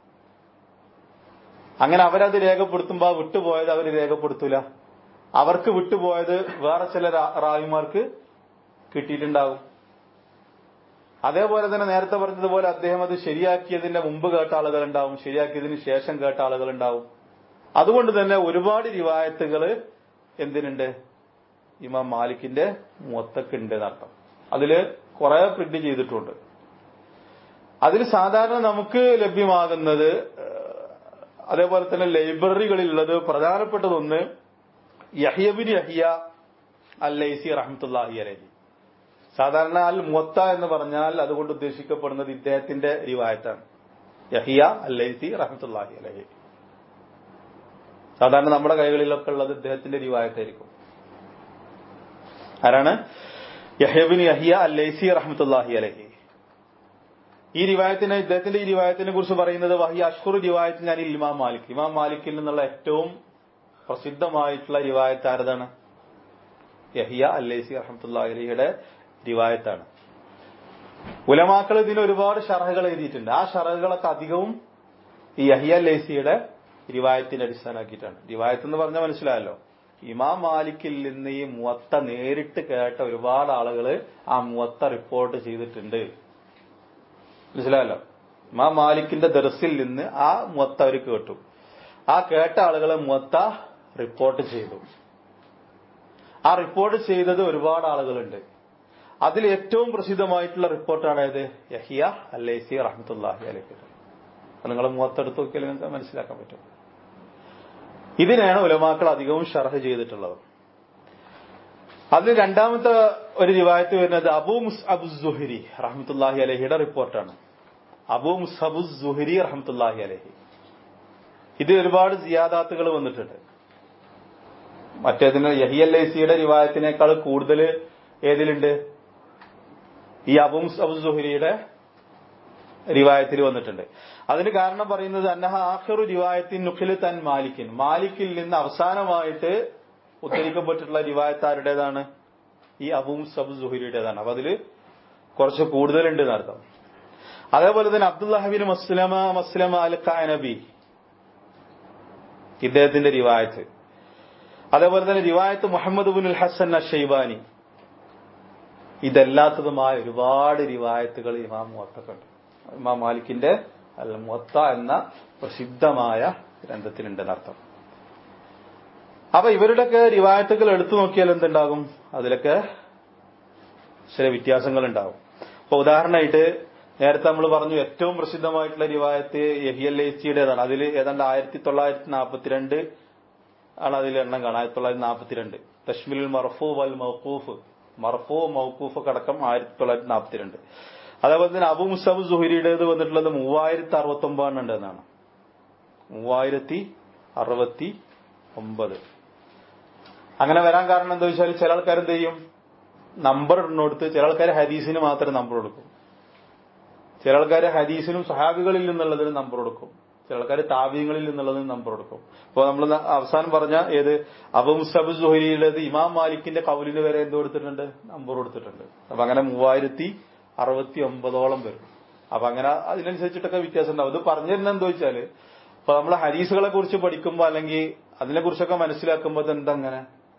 അങ്ങനെ അവരത് രേഖപ്പെടുത്തുമ്പോൾ ആ വിട്ടുപോയത് അവർ രേഖപ്പെടുത്തൂല, അവർക്ക് വിട്ടുപോയത് വേറെ ചില റാവിമാർക്ക് കിട്ടിയിട്ടുണ്ടാകും. അതേപോലെ തന്നെ നേരത്തെ പറഞ്ഞതുപോലെ അദ്ദേഹം അത് ശരിയാക്കിയതിന്റെ മുമ്പ് കേട്ട ആളുകളുണ്ടാവും, ശരിയാക്കിയതിന് ശേഷം കേട്ട ആളുകളുണ്ടാവും. അതുകൊണ്ട് തന്നെ ഒരുപാട് റിവായത്തുകൾ എന്തിനുണ്ട്, ഇമാം മാലിക്കിന്റെ മുവത്തക്കുണ്ട് എന്നർത്ഥം. അതില് കുറെ പ്രിന്റ് ചെയ്തിട്ടുണ്ട്. അതിൽ സാധാരണ നമുക്ക് ലഭ്യമാകുന്നത്, അതേപോലെ തന്നെ ലൈബ്രറികളിലുള്ളത് പ്രധാനപ്പെട്ടതൊന്ന് യഹ്യ ബിൻ യഹ്യ അൽ-ലൈസി റഹ്മത്തുള്ളാഹി അലൈഹി. സാധാരണ അൽ മുവത്ത എന്ന് പറഞ്ഞാൽ അതുകൊണ്ട് ഉദ്ദേശിക്കപ്പെടുന്നത് ഇദ്ദേഹത്തിന്റെ റിവായത്താണ്, യഹ്യ അൽ-ലൈസി റഹ്മത്തുള്ളാഹി അലൈഹി. സാധാരണ നമ്മുടെ കൈകളിലൊക്കെ ഉള്ളത് ഇദ്ദേഹത്തിന്റെ റിവായത്തായിരിക്കും. ആരാണ്? യഹ്യ ബിൻ യഹ്യ അൽ-ലൈസി റഹ്മത്തുള്ളാഹി അലൈഹി. ഈ റിവായത്തിനെ, ഇദ്ദേഹത്തിന്റെ ഈ റിവായത്തിനെ കുറിച്ച് പറയുന്നത് വഹി അഷ്ഹുറു റിവായത്ത് ഞാൻ ഇമാം മാലിക്, ഇമാം മാലിക്കിൽ നിന്നുള്ള ഏറ്റവും പ്രസിദ്ധമായിട്ടുള്ള റിവായത്ത് ആരതാണ്? യഹ്യ അൽ-ലൈസി റഹ്മത്തുള്ളാഹി അലൈഹിയുടെ റിവായത്താണ്. ഉലമാക്കൾ ഇതിന് ഒരുപാട് ഷറഹുകൾ എഴുതിയിട്ടുണ്ട്. ആ ഷറഹുകളൊക്കെ അധികവും ഈ യഹ്യ അൽ-ലൈസിയുടെ റിവായത്തിന്റെ അടിസ്ഥാനമാക്കിയിട്ടാണ്. റിവായത്ത് എന്ന് പറഞ്ഞാൽ മനസ്സിലായല്ലോ, ഇമാം മാലിക്കിൽ നിന്ന് ഈ മുവത്ത നേരിട്ട് കേട്ട ഒരുപാട് ആളുകൾ ആ മുവത്ത റിപ്പോർട്ട് ചെയ്തിട്ടുണ്ട്. മനസ്സിലായല്ലോ, ഇമാം മാലിക്കിന്റെ ദർസിൽ നിന്ന് ആ മുവത്ത അവർ കേട്ടു, ആ കേട്ട ആളുകളെ മുവത്ത റിപ്പോർട്ട് ചെയ്തു. ആ റിപ്പോർട്ട് ചെയ്തത് ഒരുപാട് ആളുകളുണ്ട്. അതിൽ ഏറ്റവും പ്രസിദ്ധമായിട്ടുള്ള റിപ്പോർട്ടാണ് ഏത്? യഹ്യ അൽ-ലൈസി റഹ്മത്തുള്ളാഹി അലൈഹി. നിങ്ങൾ മുവത്ത എടുത്ത് നോക്കിയാൽ നിങ്ങൾക്ക് മനസ്സിലാക്കാൻ പറ്റും. ഇതിനാണ് ഉലമാക്കൾ അധികവും ഷർഹ് ചെയ്തിട്ടുള്ളത്. അതിൽ രണ്ടാമത്തെ ഒരു റിവായത്ത് വരുന്നത് അബൂ മുസ്അബ് സുഹരി റഹ്മത്തുള്ളാഹി അലൈഹിയുടെ റിപ്പോർട്ടാണ്. അബൂ മുസ്അബ് സുഹരി റഹ്മത്തുള്ളാഹി അലൈഹി ഇത് ഒരുപാട് സിയാദാത്തുകൾ വന്നിട്ടുണ്ട്. മറ്റേതിന് യഹിയ ലൈസിയുടെ റിവായത്തിനേക്കാൾ കൂടുതൽ ഏതിലുണ്ട്? ഈ അബൂ സുഹരിയുടെ റിവായത്തിൽ വന്നിട്ടുണ്ട്. അതിന് കാരണം പറയുന്നത് അന്നഹ ആഖിറു റിവായത്തിൻ നുഖിലത്ത് അൻ മാലിക്കിൻ, മാലിക്കിൽ നിന്ന് അവസാനമായിട്ട് ഉദ്ധരിക്കപ്പെട്ടിട്ടുള്ള റിവായത്ത് ആരുടേതാണ്? ഈ അബൂ സുഹരിയുടേതാണ്. അപ്പൊ അതില് കുറച്ച് കൂടുതലുണ്ട് എന്നർത്ഥം. അതേപോലെ തന്നെ അബ്ദുല്ലാഹിബിൻ മസ്ലമ അൽ ഖഅനബി, ഇദ്ദേഹത്തിന്റെ റിവായത്ത്. അതേപോലെ തന്നെ റിവായത്ത് മുഹമ്മദ് ഇബ്നുൽ ഹസൻ അശ്ശൈബാനി. ഇതല്ലാത്തതുമായ ഒരുപാട് റിവായത്തുകൾ ഇമാം മുവത്തക്കുണ്ട്. ഇമാം മാലിക്കിന്റെ അൽ മുവത്ത എന്ന പ്രസിദ്ധമായ ഗ്രന്ഥത്തിലുണ്ടെന്നർത്ഥം. അപ്പൊ ഇവരുടെയൊക്കെ റിവായത്തുകൾ എടുത്തു നോക്കിയാൽ എന്തുണ്ടാകും? അതിലൊക്കെ ചില വ്യത്യാസങ്ങൾ ഉണ്ടാകും. അപ്പൊ ഉദാഹരണമായിട്ട് നേരത്തെ നമ്മൾ പറഞ്ഞു ഏറ്റവും പ്രസിദ്ധമായിട്ടുള്ള റിവായത്ത് യഹിയ ലൈസിയുടേതാണ്. അതിൽ ഏതാണ്ട് 1942 ആണ് അതിൽ എണ്ണം കാണാം. 1942 തശ്മിലുൽ മർഫൂ വൽ മൗഖൂഫ്, മർഫൂ മൗഖൂഫ് അടക്കം 1942. അതേപോലെ തന്നെ അബൂ മുസഅബ് സുഹരിയുടേത് വന്നിട്ടുള്ളത് 3069 ഉണ്ട് എന്നാണ്. 3069. അങ്ങനെ വരാൻ കാരണം എന്താ വെച്ചാൽ ചില ആൾക്കാർ എന്ത് ചെയ്യും, നമ്പർ ഇടുന്നോടുത്ത് ചില ആൾക്കാർ ഹദീസിന് മാത്രം നമ്പർ കൊടുക്കും, ചില ആൾക്കാർ ഹദീസിനും സഹാബികളിൽ നിന്നുള്ളതിന് നമ്പർ കൊടുക്കും, ചില ആൾക്കാർ താബീങ്ങളിൽ നിന്നുള്ളതിന് നമ്പർ കൊടുക്കും. അപ്പൊ നമ്മൾ അവസാനം പറഞ്ഞ ഏത് അബൂ മുസഅബ് സുഹരിയുടേത് ഇമാം മാലിക്കിന്റെ കൗലിന് വരെ എന്ത് കൊടുത്തിട്ടുണ്ട്? നമ്പർ കൊടുത്തിട്ടുണ്ട്. അപ്പൊ അങ്ങനെ 3069ഓളം വരും. അപ്പൊ അങ്ങനെ അതിനനുസരിച്ചിട്ടൊക്കെ വ്യത്യാസം ഉണ്ടാവും. ഇത് പറഞ്ഞിരുന്ന എന്താ വെച്ചാല് ഇപ്പൊ നമ്മൾ ഹദീസുകളെ കുറിച്ച് പഠിക്കുമ്പോ അല്ലെങ്കിൽ അതിനെക്കുറിച്ചൊക്കെ മനസ്സിലാക്കുമ്പോൾ എന്തങ്ങനെ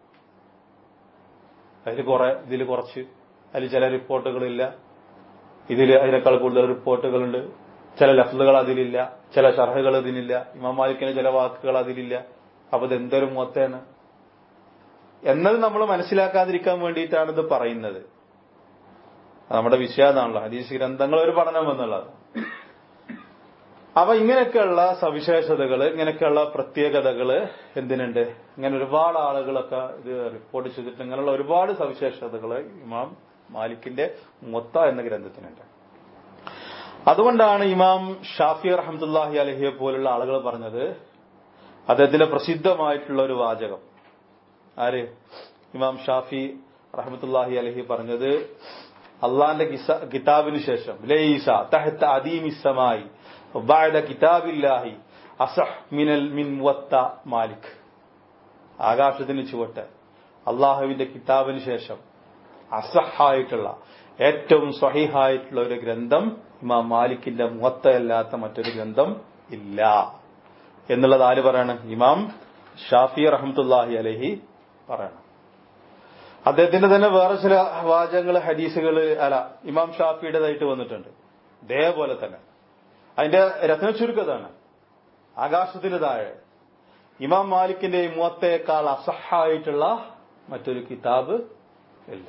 ഇതിൽ കുറച്ച് അതിൽ ചില റിപ്പോർട്ടുകളില്ല, അതിനേക്കാൾ കൂടുതൽ റിപ്പോർട്ടുകളുണ്ട്, ചില ലഫ്ലുകൾ അതിലില്ല, ചില ഷർഹുകൾ അതിലില്ല, ഇമാം മാലിക്കിന്റെ ചില വാക്കുകൾ അതിലില്ല. അപ്പൊ ഇതെന്തൊരു മുവത്തയാണ് എന്നത് നമ്മൾ മനസ്സിലാക്കാതിരിക്കാൻ വേണ്ടിയിട്ടാണ് ഇത് പറയുന്നത്. നമ്മുടെ വിഷയമാണല്ലോ ഹദീസ് ഗ്രന്ഥങ്ങൾ ഒരു പഠനം എന്നുള്ളത്. അപ്പൊ ഇങ്ങനെയൊക്കെയുള്ള സവിശേഷതകള്, ഇങ്ങനെയൊക്കെയുള്ള പ്രത്യേകതകള് എന്തിനുണ്ട്? ഇങ്ങനെ ഒരുപാട് ആളുകളൊക്കെ ഇത് റിപ്പോർട്ട് ചെയ്തിട്ട് ഇങ്ങനെയുള്ള ഒരുപാട് സവിശേഷതകള് ഇമാം മാലിക്കിന്റെ മുവത്ത എന്ന ഗ്രന്ഥത്തിനുണ്ട്. അതുകൊണ്ടാണ് ഇമാം ഷാഫി റഹ്മത്തുള്ളാഹി അലൈഹിയെ പോലുള്ള ആളുകൾ പറഞ്ഞത്, അദ്ദേഹത്തിന്റെ പ്രസിദ്ധമായിട്ടുള്ള ഒരു വാചകം, ആര്? ഇമാം ഷാഫി റഹ്മത്തുള്ളാഹി അലൈഹി പറഞ്ഞത്, അള്ളാന്റെ കിതാബിന് ശേഷം ലൈസ തഹ്ത അദീമിസ്സമായി ബഅദ കിതാബില്ലാഹി അസഹ് മിൻ മുവത്ത മാലിക്. ആകാശത്തിന് ചുവട്ട് അള്ളാഹുവിന്റെ കിതാബിന് ശേഷം അസഹായിട്ടുള്ള ഏറ്റവും സ്വഹീഹായിട്ടുള്ള ഒരു ഗ്രന്ഥം ഇമാം മാലിക്കിന്റെ മുവത്തയല്ലാത്ത മറ്റൊരു ഗ്രന്ഥം ഇല്ല എന്നുള്ളത് ആര് പറയണം? ഇമാം ഷാഫി റഹ്മത്തുള്ളാഹി അലൈഹി പറയണം. അദ്ദേഹത്തിന്റെ തന്നെ വേറെ ചില വാചകങ്ങൾ ഹദീസുകൾ ഇമാം ഷാഫിയുടേതായിട്ട് വന്നിട്ടുണ്ട്. ഇതേപോലെ തന്നെ അതിന്റെ രത്ന ചുരുക്കതാണ്, ആകാശത്തിന് താഴെ ഇമാം മാലിക്കിന്റെ മുവത്തയേക്കാൾ അസഹായിട്ടുള്ള മറ്റൊരു കിതാബ് ഇല്ല.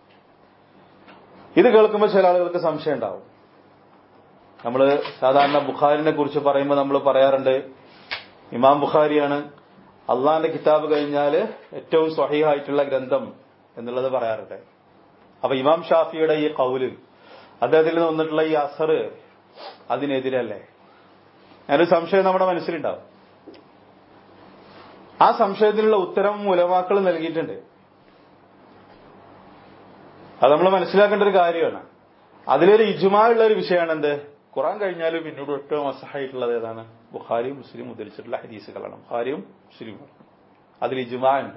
ഇത് കേൾക്കുമ്പോൾ ചില ആളുകൾക്ക് സംശയം ഉണ്ടാവും. നമ്മൾ സാധാരണ ബുഖാരിനെ കുറിച്ച് പറയുമ്പോൾ നമ്മൾ പറയാറുണ്ട് ഇമാം ബുഖാരിയാണ് അള്ളാന്റെ കിതാബ് കഴിഞ്ഞാല് ഏറ്റവും സ്വഹീഹായിട്ടുള്ള ഗ്രന്ഥം എന്നുള്ളത് പറയാറുണ്ട്. അപ്പൊ ഇമാം ഷാഫിയുടെ ഈ ഖൗല്, അദ്ദേഹത്തിൽ നിന്ന് വന്നിട്ടുള്ള ഈ അസർ അതിനെതിരല്ലേ? അങ്ങനൊരു സംശയം നമ്മുടെ മനസ്സിലുണ്ടാവും. ആ സംശയത്തിനുള്ള ഉത്തരം ഉലമാക്കൾ നൽകിയിട്ടുണ്ട്. അത് നമ്മൾ മനസ്സിലാക്കേണ്ട ഒരു കാര്യമാണ്. അതിലൊരു ഇജ്മാഉള്ള ഒരു വിഷയമാണ് എന്ത്? ഖുർആൻ കഴിഞ്ഞാലും പിന്നീട് ഏറ്റവും അസഹായിട്ടുള്ളത് ഏതാണ്? ബുഖാരിയും മുസ്ലിം ഉദ്ധരിച്ചിട്ടുള്ള ഹദീസുകളാണ്. ബുഖാരിയും മുസ്ലിമും അതിൽ ഇജ്മാ ഉണ്ട്.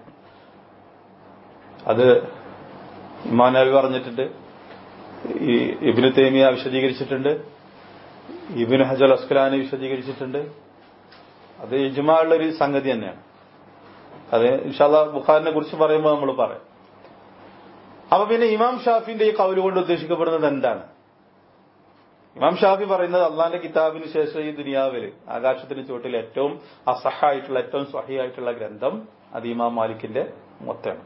അത് ഇമാം നബി പറഞ്ഞിട്ടുണ്ട്, ഈ ഇബ്നു തൈമിയ വിശദീകരിച്ചിട്ടുണ്ട്, ഇബ്നു ഹജർ അസ്ഖലാനി വിശദീകരിച്ചിട്ടുണ്ട്. അത് ഇജ്മാ ഉള്ള ഒരു സംഗതി തന്നെയാണ്. അത് ഇൻഷാ അല്ലാഹ് ബുഖാരിനെ കുറിച്ച് പറയുമ്പോൾ നമ്മൾ പറയാം. അപ്പൊ പിന്നെ ഇമാം ഷാഫിന്റെ ഈ ഖൗല് കൊണ്ട് ഉദ്ദേശിക്കപ്പെടുന്നത് എന്താണ്? ഇമാം ഷാഫി പറയുന്നത് അള്ളാന്റെ കിതാബിന് ശേഷം ഈ ദുനിയാവിൽ ആകാശത്തിന് ചുവട്ടിൽ ഏറ്റവും അസഹായിട്ടുള്ള ഏറ്റവും സ്വഹീഹായിട്ടുള്ള ഗ്രന്ഥം അത് ഇമാം മാലിക്കിന്റെ മുവത്തയാണ്.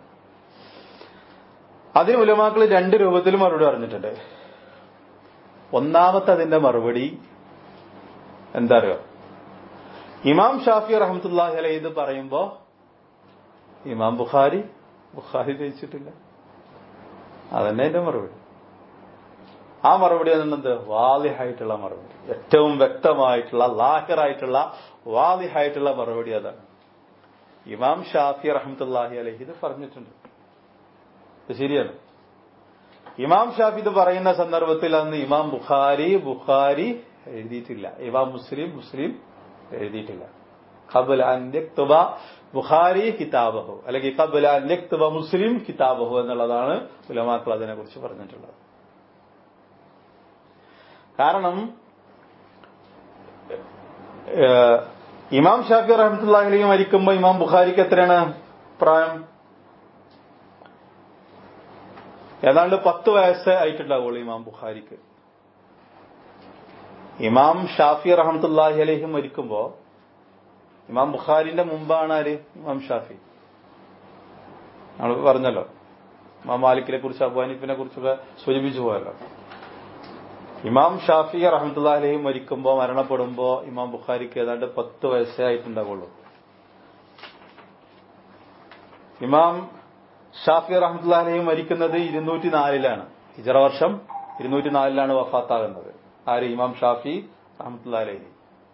അതിന് ഉലമാക്കൾ രണ്ട് രൂപത്തിൽ മറുപടി പറഞ്ഞിട്ടുണ്ട്. ഒന്നാമത്തെ അതിന്റെ മറുപടി എന്താ അറിയോ? ഇമാം ഷാഫി റഹ്മത്തുള്ളാഹി അലൈഹി ഇത് പറയുമ്പോ ഇമാം ബുഖാരി ജയിച്ചിട്ടില്ല. അതന്നെ എന്റെ മറുപടി. ആ മറുപടി എന്നുള്ളത് വാദിഹായിട്ടുള്ള മറുപടി, ഏറ്റവും വ്യക്തമായിട്ടുള്ള ലാഹിറായിട്ടുള്ള വാദിഹായിട്ടുള്ള മറുപടി അതാണ്. ഇമാം ഷാഫി റഹ്മത്തുള്ളാഹി അലൈഹി ഇത് പറഞ്ഞിട്ടുണ്ട്. ഇത് ശരിയാണ്. ഇമാം ഷാഫി ഇത് പറയുന്ന സന്ദർഭത്തിൽ അന്ന് ഇമാം ബുഖാരി എഴുതിയിട്ടില്ല, ഇമാം മുസ്ലിം എഴുതിയിട്ടില്ല. ഖബ്ല അൻ യക്തുബ ബുഖാരി കിതാബഹു അല്ലെങ്കിൽ ഖബ്ല അൻ യക്തുബ മുസ്ലിം കിതാബഹു എന്നുള്ളതാണ് ഉലമാക്കൾ അതിനെ കുറിച്ച് പറഞ്ഞിട്ടുള്ളത്. കാരണം ഇമാം ഷാഫി റഹ്മത്തുള്ളാഹി അലൈഹി മരിക്കുമ്പോൾ ഇമാം ബുഖാരിക്ക് എത്രയാണ് പ്രായം? ഏതാണ്ട് 10 വയസ്സ് ആയിട്ടുണ്ടാവുള്ളൂ ഇമാം ബുഖാരിക്ക്. ഇമാം ഷാഫി റഹ്മത്തുള്ളാഹി അലൈഹി മരിക്കുമ്പോ ഇമാം ബുഖാരിന്റെ മുമ്പാണ് ആര്? ഇമാം ഷാഫി. നമ്മൾ പറഞ്ഞല്ലോ, ഇമാം മാലിക്കിനെ കുറിച്ച് അബൂ ഹനീഫിനെ കുറിച്ചൊക്കെ സൂചിപ്പിച്ചു പോയല്ലോ. ഇമാം ഷാഫി റഹ്മത്തുള്ളാഹി അലൈഹി മരിക്കുമ്പോ, മരണപ്പെടുമ്പോ ഇമാം ബുഖാരിക്ക് ഏതാണ്ട് 10 വയസ്സേ ആയിട്ടുണ്ടാവുള്ളൂ. ഇമാം ഷാഫി റഹ്മത്തുള്ളാഹി അലൈഹി മരിക്കുന്നത് 204 ഹിജ്റ വർഷം 204 വഫാത്താകുന്നത്. ആര്? ഇമാം ഷാഫി റഹ്മത്തുള്ളാഹി അലൈഹി.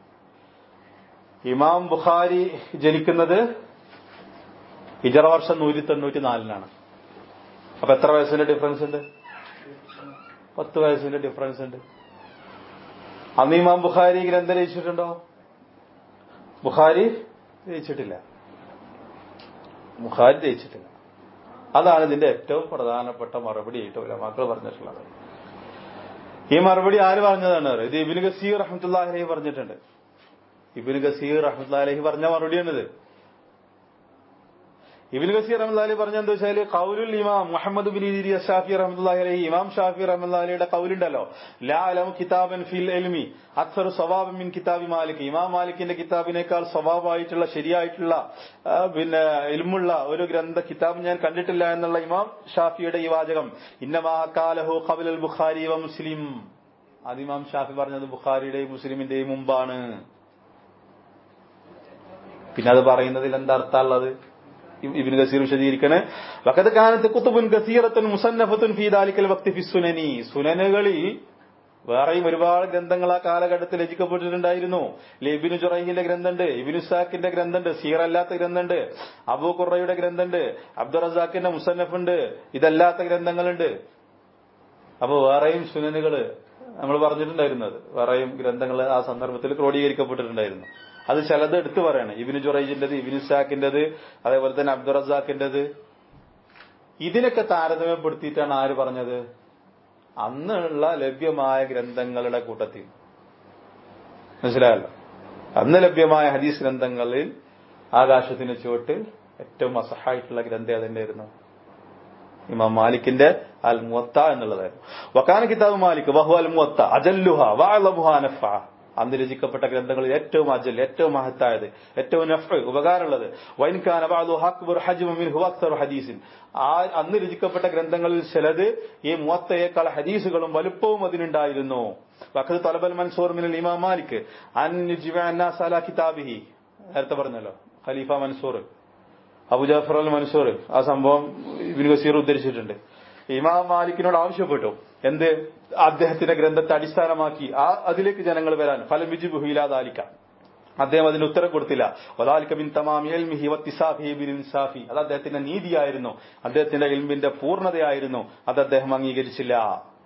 ഇമാം ബുഖാരി ജനിക്കുന്നത് ഹിജ്റ വർഷം 194. അപ്പൊ എത്ര വയസ്സിന്റെ ഡിഫറൻസ് ഉണ്ട്? 10 വയസ്സിന്റെ ഡിഫറൻസ് ഉണ്ട്. അന്ന് ഇമാം ബുഖാരി ഗ്രന്ഥം രചിച്ചിട്ടുണ്ടോ? ബുഖാരി രചിച്ചിട്ടില്ല. അതാണ് ഇതിന്റെ ഏറ്റവും പ്രധാനപ്പെട്ട മറുപടി ആയിട്ട് ഉലമാക്കൾ പറഞ്ഞിട്ടുള്ളത്. ഈ മറുപടി ആര് പറഞ്ഞതാണ്? ഇത് ഇബ്നു കസീർ റഹ്മത്തുള്ളാഹി അലൈഹി പറഞ്ഞിട്ടുണ്ട്. ഇബ്നു കസീർ റഹ്മത്തുള്ളാഹി അലൈഹി പറഞ്ഞ മറുപടിയാണിത്. ഇബ്നു കസീർ റഹ്മത്തുള്ളാഹി അലൈഹി പറഞ്ഞ എന്താ വെച്ചാൽ, ഖൗലുൽ ഇമാം മുഹമ്മദ് ബിൻ ഇദ്രീസ് ഷാഫി റഹ്മത്തുള്ളാഹി അലൈഹി, ഇമാം ഷാഫി റഹ്മത്തുള്ളാഹി അലൈഹിയുടെ ഖൗലുണ്ടല്ലോ, ലാ അലമു കിതാബൻ ഫിൽ ഇൽമി അക്സറു സവാബൻ മിൻ കിതാബി മാലിക്, ഇമാം മാലിക്കിന്റെ കിതാബിനേക്കാൾ സവാബായിട്ടുള്ള ശരിയായിട്ടുള്ള ഇൽമുള്ള ഒരു കിതാബ് ഞാൻ കണ്ടിട്ടില്ല എന്നുള്ള ഇമാം ഷാഫിയുടെ ഈ വാചകം, ഇന്നമാ ഖാലഹു ഖബ്ലൽ ബുഖാരി വ മുസ്ലിം, അത് ഇമാം ഷാഫി പറഞ്ഞത് ബുഖാരിയുടെയും മുസ്ലിമിന്റെയും മുമ്പാണ്. പിന്നെ അത് പറയുന്നതിൽ എന്താ അർത്ഥമുള്ളത്? ഇബ്നു കസീർ വിശദീകരിക്കണേ, വഖദ് കാനത് കുതുബുൻ കസീറത്തുൻ മുസന്നഫത്തുൻ ഫീ ദാലികൽ വഖ്തി ഫി സുനനി, സുനനുകളിൽ വേറെയും ഒരുപാട് ഗ്രന്ഥങ്ങൾ ആ കാലഘട്ടത്തിൽ രചിക്കപ്പെട്ടിട്ടുണ്ടായിരുന്നു. ഇബ്നു ജുറൈഹിന്റെ ഗ്രന്ഥമുണ്ട്, ഇബ്നു ഇസ്ഹാഖിന്റെ ഗ്രന്ഥമുണ്ട്, സീറല്ലാത്ത ഗ്രന്ഥമുണ്ട്, അബൂ ഖുറയുടെ ഗ്രന്ഥമുണ്ട്, അബ്ദുർ റസാഖിന്റെ മുസന്നഫ് ഉണ്ട്, ഇതല്ലാത്ത ഗ്രന്ഥങ്ങളുണ്ട്. അപ്പൊ വേറെയും സുനനുകള് നമ്മൾ പറഞ്ഞിട്ടുണ്ടായിരുന്നത്, വേറെയും ഗ്രന്ഥങ്ങൾ ആ സന്ദർഭത്തിൽ ക്രോഡീകരിക്കപ്പെട്ടിട്ടുണ്ടായിരുന്നു. അത് ചിലത് എടുത്തു പറയണം, ഇബ്നു ജുറൈജിന്റേത്, ഇബ്നു ഇസ്ഹാഖിന്റേത്, അതേപോലെ തന്നെ അബ്ദുർ റസാഖിന്റേത്. ഇതിനൊക്കെ താരതമ്യപ്പെടുത്തിയിട്ടാണ് ആര് പറഞ്ഞത്? അന്നുള്ള ലഭ്യമായ ഗ്രന്ഥങ്ങളുടെ കൂട്ടത്തിൽ. മനസ്സിലായല്ലോ? അന്ന് ലഭ്യമായ ഹദീസ് ഗ്രന്ഥങ്ങളിൽ ആകാശത്തിന് ചുവട്ടിൽ ഏറ്റവും അസഹായിട്ടുള്ള ഗ്രന്ഥം അതിന്റെയായിരുന്നു ഇമാം മാലിക്കിന്റെ അൽ മുവത്ത എന്നുള്ളതായിരുന്നു. വക്കാന കിതാബ് മാലിക് വഹു അൽ മുവത്ത അജല്ലുഹ വഅലമുഹ നഫഅ, അന്ന് രചിക്കപ്പെട്ട ഗ്രന്ഥങ്ങളിൽ ഏറ്റവും അജൽ, ഏറ്റവും മഹത്തായത്, ഏറ്റവും നഫ്അ് ഉപകാരമുള്ളത്. വൈൻ കാന ബഅദു അക്ബർ ഹജ്മൻ മിൻഹു അക്സറു ഹദീസിൻ, അന്ന് രചിക്കപ്പെട്ട ഗ്രന്ഥങ്ങളിൽ ചിലത് ഈ മുവത്തയേക്കാൾ ഹദീസുകളും വലുപ്പവും അതിനുണ്ടായിരുന്നു. വഖദ് തലബൽ മൻസൂർ മിനൽ ഇമാം മാലിക് അൻ യുജ്മിഅ അന്നാസ അലാ കിതാബിഹി, നേരത്തെ പറഞ്ഞല്ലോ ഖലീഫ മൻസൂർ, അബൂ ജഅഫർ അൽ മൻസൂർ, ആ സംഭവം ഇബ്നു കസീർ ഉദ്ധരിച്ചിട്ടുണ്ട്. ഇമാം മാലിക്കിനോട് ആവശ്യപ്പെട്ടു, എന്ത്? അദ്ദേഹത്തിന്റെ ഗ്രന്ഥത്തെ അടിസ്ഥാനമാക്കി അതിലേക്ക് ജനങ്ങൾ വരാൻ. ഫലം വിജിബുഹു ഇലാ ദാലിക, അദ്ദേഹം അതിന് ഉത്തരം കൊടുത്തില്ല. വദാലിക മിൻ തമാമി ഇൽമിഹി വത്തിസാഫിഹി ബിൽ ഇൻസാഫി, അത് അദ്ദേഹത്തിന്റെ നീതിയായിരുന്നു, അദ്ദേഹത്തിന്റെ ഇൽമിന്റെ പൂർണ്ണതയായിരുന്നു, അത് അദ്ദേഹം അംഗീകരിച്ചില്ല.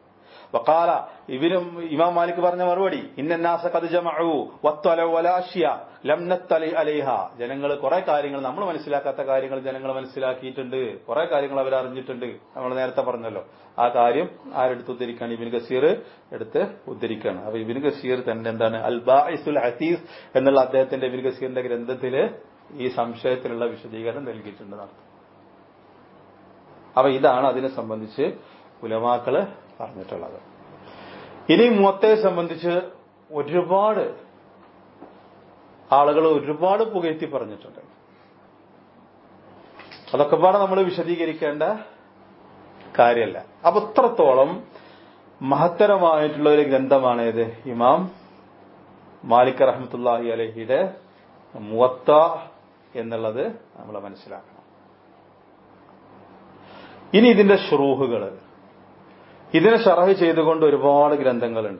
വഖാല, ഇമാം മാലിക് പറഞ്ഞ മറുപടി, ഇന്നന്നാസ ഖദ് ജമഉ വത്തലഉ അലാ അശ്യ ലം നത്തലി അലൈഹ, ജനങ്ങൾ കുറെ കാര്യങ്ങൾ, നമ്മൾ മനസ്സിലാക്കാത്ത കാര്യങ്ങൾ ജനങ്ങൾ മനസ്സിലാക്കിയിട്ടുണ്ട്, കുറെ കാര്യങ്ങൾ അവർ അറിഞ്ഞിട്ടുണ്ട്. നമ്മൾ നേരത്തെ പറഞ്ഞല്ലോ, ആ കാര്യം ആരെടുത്ത് ഉദ്ധരിക്കാണ്? ഇബ്നു കസീർ എടുത്ത് ഉദ്ധരിക്കാണ്. അപ്പൊ ഇബ്നു കസീർ തന്നെ എന്താണ് അൽ ബാഇസുൽ ഹദീസ് എന്നുള്ള അദ്ദേഹത്തിന്റെ ഇബ്നു കസീറിന്റെ ഗ്രന്ഥത്തില് ഈ സംശയത്തിലുള്ള വിശദീകരണം നൽകിയിട്ടുണ്ടെന്നാണ്. അപ്പൊ ഇതാണ് അതിനെ സംബന്ധിച്ച് ഉലമാക്കള് പറഞ്ഞിട്ടുള്ളത്. ഇനി മുവത്തയെ സംബന്ധിച്ച് ഒരുപാട് ആളുകൾ ഒരുപാട് പുകഴ്ത്തി പറഞ്ഞിട്ടുണ്ട്. അതൊക്കെ പാടെ നമ്മൾ വിശദീകരിക്കേണ്ട കാര്യമല്ല. അപ്പൊ ഇത്രത്തോളം മഹത്തരമായിട്ടുള്ള ഒരു ഗ്രന്ഥമാണ് ഇത് ഇമാം മാലിക് റഹ്മത്തുള്ളാഹി അലൈഹിയുടെ മുവത്ത എന്നുള്ളത് നമ്മൾ മനസ്സിലാക്കണം. ഇനി ഇതിന്റെ ശുറൂഹുകൾ, ഇതിനെ ഷറഹ് ചെയ്തുകൊണ്ട് ഒരുപാട് ഗ്രന്ഥങ്ങളുണ്ട്.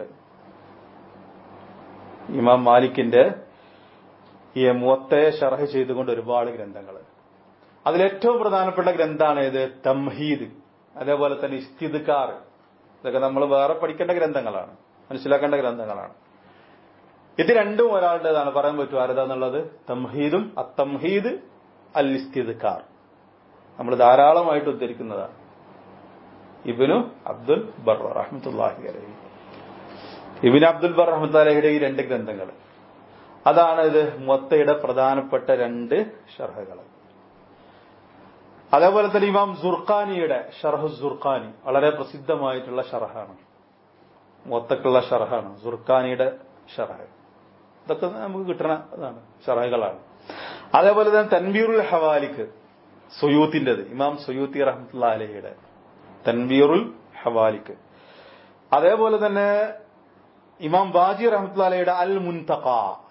ഇമാം മാലിക്കിന്റെ ഈ മുവത്തയെ ഷറഹ് ചെയ്തുകൊണ്ട് ഒരുപാട് ഗ്രന്ഥങ്ങൾ. അതിലേറ്റവും പ്രധാനപ്പെട്ട ഗ്രന്ഥമാണ് ഇത് തംഹീദ്, അതേപോലെ തന്നെ ഇസ്തിദ്കാർ. ഇതൊക്കെ നമ്മൾ വേറെ പഠിക്കേണ്ട ഗ്രന്ഥങ്ങളാണ്, മനസ്സിലാക്കേണ്ട ഗ്രന്ഥങ്ങളാണ്. ഇത് രണ്ടും ഒരാളുടേതാണ്, പറയാൻ പറ്റും ആരതാന്നുള്ളത്. തംഹീദും അത്തംഹീദ് അൽ ഇസ്തിദ്കാർ നമ്മൾ ധാരാളമായിട്ട് ഉദ്ധരിക്കുന്നതാണ്. ഇബ്നു അബ്ദുൽ ബർ റഹ്മത്തുള്ളാഹി അലൈഹി, ഇബ്നു അബ്ദുൽ ബർ റഹ്മത്തുള്ളാഹി അലൈഹിയുടെ ഈ രണ്ട് ഗ്രന്ഥങ്ങൾ, അതാണ് ഇത് മുവത്തയുടെ പ്രധാനപ്പെട്ട രണ്ട് ഷർഹുകൾ. അതേപോലെ തന്നെ ഇമാം സുർഖാനിയുടെ ഷർഹു സുർഖാനി വളരെ പ്രസിദ്ധമായിട്ടുള്ള ഷർഹാണ്, മുവത്തക്കുള്ള ഷർഹാണ് സുർഖാനിയുടെ ഷർഹ്. ഇതൊക്കെ നമുക്ക് കിട്ടുന്ന ഇതാണ്, ഷർഹുകളാണ്. അതേപോലെ തന്നെ തൻവീറുൽ ഹവാലിക്ക് സുയൂത്തിൻ്റെത്, ഇമാം സുയൂത്തി റഹ്മത്തുള്ളാഹി അലൈഹിയുടെ തൻവീറുൽ ഹവാലിക്ക്. അതേപോലെ തന്നെ ഇമാം ബാജി റഹ്മത്തുള്ളാഹി അലൈഹിയുടെ അൽ മുൻതഖ,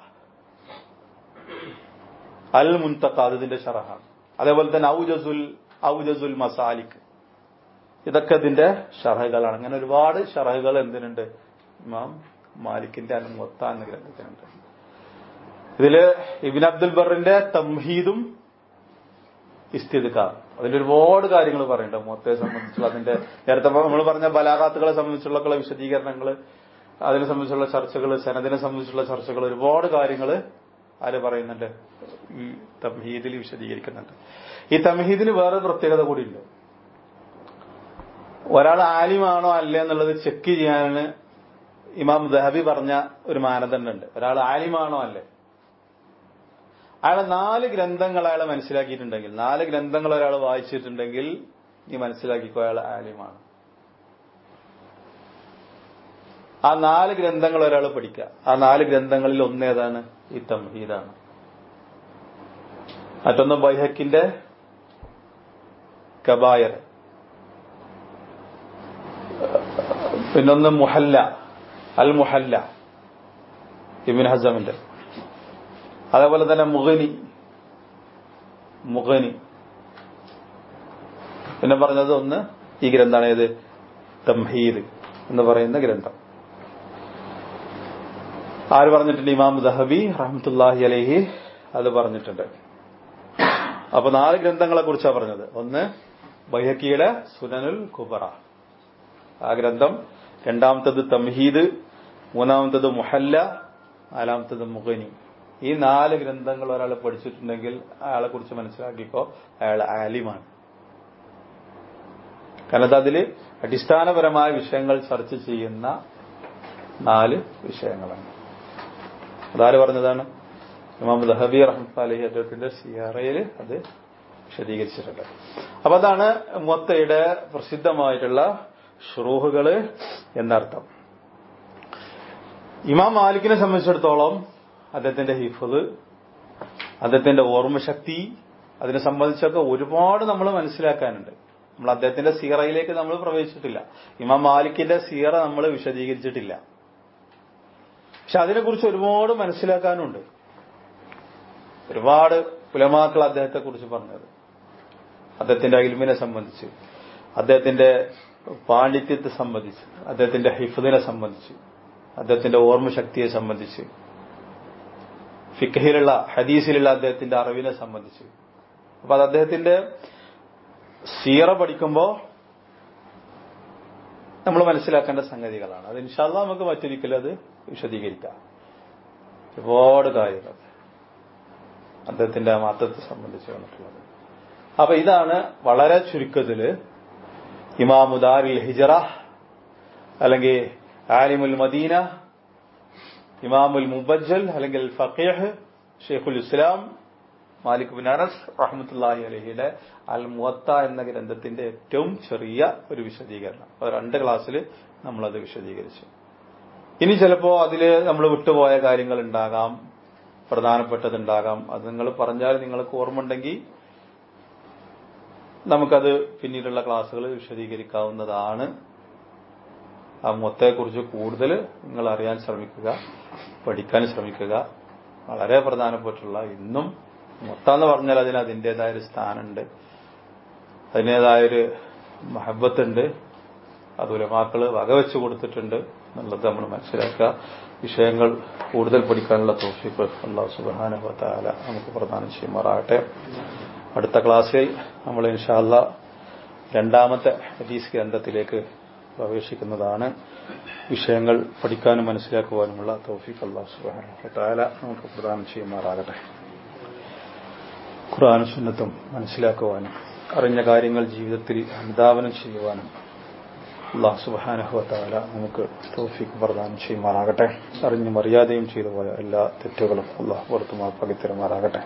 അൽ മുൻതഖ അതിന്റെ ഷറഹാണ്. അതേപോലെ തന്നെ ഔജസുൽ മസാലിക്, ഇതൊക്കെ ഇതിന്റെ ഷറഹുകളാണ്. അങ്ങനെ ഒരുപാട് ഷറഹുകൾ എന്തിനുണ്ട് ഇമാം മാലിക്കിന്റെ അൽ മുവത്ത എന്ന ഗ്രന്ഥത്തിനുണ്ട്. ഇതില് ഇബ്നു അബ്ദുൽ ബറിന്റെ തംഹീദും ഇസ്തിദ്കാർ, അതിലൊരുപാട് കാര്യങ്ങൾ പറയുന്നുണ്ട് മുവത്തയെ സംബന്ധിച്ചുള്ള. അതിന്റെ നേരത്തെ നമ്മൾ പറഞ്ഞ ബലാഗാത്തുകളെ സംബന്ധിച്ചുള്ള വിശദീകരണങ്ങൾ, അതിനെ സംബന്ധിച്ചുള്ള ചർച്ചകൾ, സനദിനെ സംബന്ധിച്ചുള്ള ചർച്ചകൾ, ഒരുപാട് കാര്യങ്ങൾ ആര് പറയുന്നുണ്ട് ഈ തംഹീദിൽ വിശദീകരിക്കുന്നുണ്ട്. ഈ തംഹീദിന് വേറെ പ്രത്യേകത കൂടിയുണ്ട്. ഒരാൾ ആലിമാണോ അല്ലേ എന്നുള്ളത് ചെക്ക് ചെയ്യാനാണ് ഇമാം ദഹബി പറഞ്ഞ ഒരു മാനദണ്ഡമുണ്ട്. ഒരാൾ ആലിമാണോ അല്ലേ, അയാളെ 4 ഗ്രന്ഥങ്ങൾ അയാൾ മനസ്സിലാക്കിയിട്ടുണ്ടെങ്കിൽ, 4 ഗ്രന്ഥങ്ങൾ ഒരാൾ വായിച്ചിട്ടുണ്ടെങ്കിൽ നീ മനസ്സിലാക്കിക്കോ അയാൾ ആലിമാണ്. ആ 4 ഗ്രന്ഥങ്ങൾ ഒരാൾ പഠിക്കുക. ആ 4 ഗ്രന്ഥങ്ങളിൽ ഒന്നേതാണ് ഈ തംഹീദാണ്. മറ്റൊന്ന് ബൈഹഖിന്റെ കബായർ, പിന്നൊന്ന് മുഹല്ല അൽ മുഹല്ല ഇബ്നു ഹസമിന്റെ, അതേപോലെ തന്നെ മുഗനി, പിന്നെ പറഞ്ഞത് ഒന്ന് ഈ ഗ്രന്ഥമാണ്, ഏത് തംഹീദ് എന്ന് പറയുന്ന ഗ്രന്ഥം. ആര് പറഞ്ഞിട്ടുണ്ട്? ഇമാം ദഹബി റഹ്മത്തുള്ളാഹി അലൈഹി അത് പറഞ്ഞിട്ടുണ്ട്. അപ്പൊ 4 ഗ്രന്ഥങ്ങളെ കുറിച്ചാണ് പറഞ്ഞത്. ഒന്ന് ബൈഹഖിയുടെ സുനനുൽ കുബറ, ആ ഗ്രന്ഥം. രണ്ടാമത്തത് തംഹീദ്, മൂന്നാമത്തത് മുഹല്ല, നാലാമത്തത് മുഗനി. ഈ 4 ഗ്രന്ഥങ്ങൾ ഒരാൾ പഠിച്ചിട്ടുണ്ടെങ്കിൽ അയാളെ കുറിച്ച് മനസ്സിലാക്കിക്കോ അയാൾ ആലിമാണ്. കാരണം അതിൽ അടിസ്ഥാനപരമായ വിഷയങ്ങൾ ചർച്ച ചെയ്യുന്ന 4 വിഷയങ്ങളാണ്. അതാര് പറഞ്ഞതാണ്? ഇമാം ദഹബി റഹ്മത്തുള്ളാഹി അലൈഹി അദ്ദേഹത്തിന്റെ സിയാറയിൽ അത് വിശദീകരിച്ചിട്ടുണ്ട്. അപ്പൊ അതാണ് മുവത്തയുടെ പ്രസിദ്ധമായിട്ടുള്ള ഷുറൂഹുകൾ എന്നർത്ഥം. ഇമാം മാലിക്കിനെ സംബന്ധിച്ചിടത്തോളം അദ്ദേഹത്തിന്റെ ഹിഫ്ള്, അദ്ദേഹത്തിന്റെ ഓർമ്മശക്തി, അതിനെ സംബന്ധിച്ചൊക്കെ ഒരുപാട് നമ്മൾ മനസ്സിലാക്കാനുണ്ട്. നമ്മൾ അദ്ദേഹത്തിന്റെ സീറയിലേക്ക് നമ്മൾ പ്രവേശിച്ചിട്ടില്ല. ഇമാം മാലിക്കിന്റെ സീറ നമ്മൾ വിശദീകരിച്ചിട്ടില്ല. പക്ഷെ അതിനെക്കുറിച്ച് ഒരുപാട് മനസ്സിലാക്കാനുണ്ട്. ഒരുപാട് ഉലമാക്കൾ അദ്ദേഹത്തെ കുറിച്ച് പറഞ്ഞത്, അദ്ദേഹത്തിന്റെ ഇൽമിനെ സംബന്ധിച്ച്, അദ്ദേഹത്തിന്റെ പാണ്ഡിത്യത്തെ സംബന്ധിച്ച്, അദ്ദേഹത്തിന്റെ ഹിഫ്ദിനെ സംബന്ധിച്ച്, അദ്ദേഹത്തിന്റെ ഓർമ്മശക്തിയെ സംബന്ധിച്ച്, ഫിഖഹിലുള്ള ഹദീസിലുള്ള അദ്ദേഹത്തിന്റെ അറിവിനെ സംബന്ധിച്ച്. അപ്പൊ അത് അദ്ദേഹത്തിന്റെ സീറ പഠിക്കുമ്പോൾ നമ്മൾ മനസ്സിലാക്കേണ്ട സംഗതികളാണ്. അത് ഇൻഷാ അല്ലാഹ് നമുക്ക് മറ്റൊരിക്കലും അത് വിശദീകരിക്കാം. ഒരുപാട് കാര്യങ്ങൾ അദ്ദേഹത്തിന്റെ മാറ്റത്തെ സംബന്ധിച്ച് വന്നിട്ടുള്ളത്. അപ്പൊ ഇതാണ് വളരെ ചുരുക്കത്തില് ഇമാമു ദാരിൽ ഹിജ്റ അല്ലെങ്കിൽ ആലിമുൽ മദീന, ഇമാമുൽ മുബജ്ജൽ അല്ലെങ്കിൽ ഫഖീഹ് ഷെയ്ഖുൽ ഇസ്ലാം മാലിക് ബിൻ അനസ് റഹ്മത്തുള്ളാഹി അലൈഹിയുടെ അൽ മുവത്ത എന്ന ഗ്രന്ഥത്തിന്റെ ഏറ്റവും ചെറിയ ഒരു വിശദീകരണം. 2 ക്ലാസ്സിൽ നമ്മളത് വിശദീകരിച്ചു. ഇനി ചിലപ്പോ അതില് നമ്മൾ വിട്ടുപോയ കാര്യങ്ങൾ ഉണ്ടാകാം, പ്രധാനപ്പെട്ടതുണ്ടാകാം. അത് നിങ്ങൾ പറഞ്ഞാൽ നിങ്ങൾക്ക് ഓർമ്മ ഉണ്ടെങ്കിൽ നമുക്കത് പിന്നീടുള്ള ക്ലാസ്സുകൾ വിശദീകരിക്കാവുന്നതാണ്. ആ മുവത്തയെക്കുറിച്ച് കൂടുതൽ നിങ്ങൾ അറിയാൻ ശ്രമിക്കുക, പഠിക്കാൻ ശ്രമിക്കുക. വളരെ പ്രധാനപ്പെട്ടുള്ള, ഇന്നും മുവത്ത എന്ന് പറഞ്ഞാൽ അതിന് അതിൻ്റെതായൊരു സ്ഥാനമുണ്ട്, അതിൻ്റെതായൊരു മഹബത്തുണ്ട്. അത് ഉലമാക്കള് വകവെച്ചു കൊടുത്തിട്ടുണ്ട് എന്നുള്ളത് നമ്മൾ മനസ്സിലാക്കുക. വിഷയങ്ങൾ കൂടുതൽ പഠിക്കാനുള്ള തൗഫീഖ് അല്ലാഹു സുബ്ഹാനഹു വ തആല നമുക്ക് പ്രദാനം ചെയ്യുമാറാകട്ടെ. അടുത്ത ക്ലാസ്സിൽ നമ്മൾ ഇൻഷാ അല്ലാഹ് രണ്ടാമത്തെ ഹദീസ് ഗ്രന്ഥത്തിലേക്ക് പ്രവേശിക്കുന്നതാണ്. വിഷയങ്ങൾ പഠിക്കാനും മനസ്സിലാക്കുവാനുമുള്ള തൗഫീഖ് അല്ലാഹു സുബ്ഹാനഹു വ തആല നമുക്ക് പ്രദാനം ചെയ്യുമാറാകട്ടെ. ഖുർആനും സുന്നത്തും മനസ്സിലാക്കുവാനും അറിഞ്ഞ കാര്യങ്ങൾ ജീവിതത്തിൽ അനുധാവനം ചെയ്യുവാനും അല്ലാഹു സുബ്ഹാനഹു വ തആല നമുക്ക് തൗഫീഖ് പ്രദാനം ചെയ്യുമാറാകട്ടെ. അറിഞ്ഞും അറിയാതെയും ചെയ്തു പോയ എല്ലാ തെറ്റുകളും അല്ലാഹു പുറത്തു മാപ്പാക്കി തരുമാറാകട്ടെ.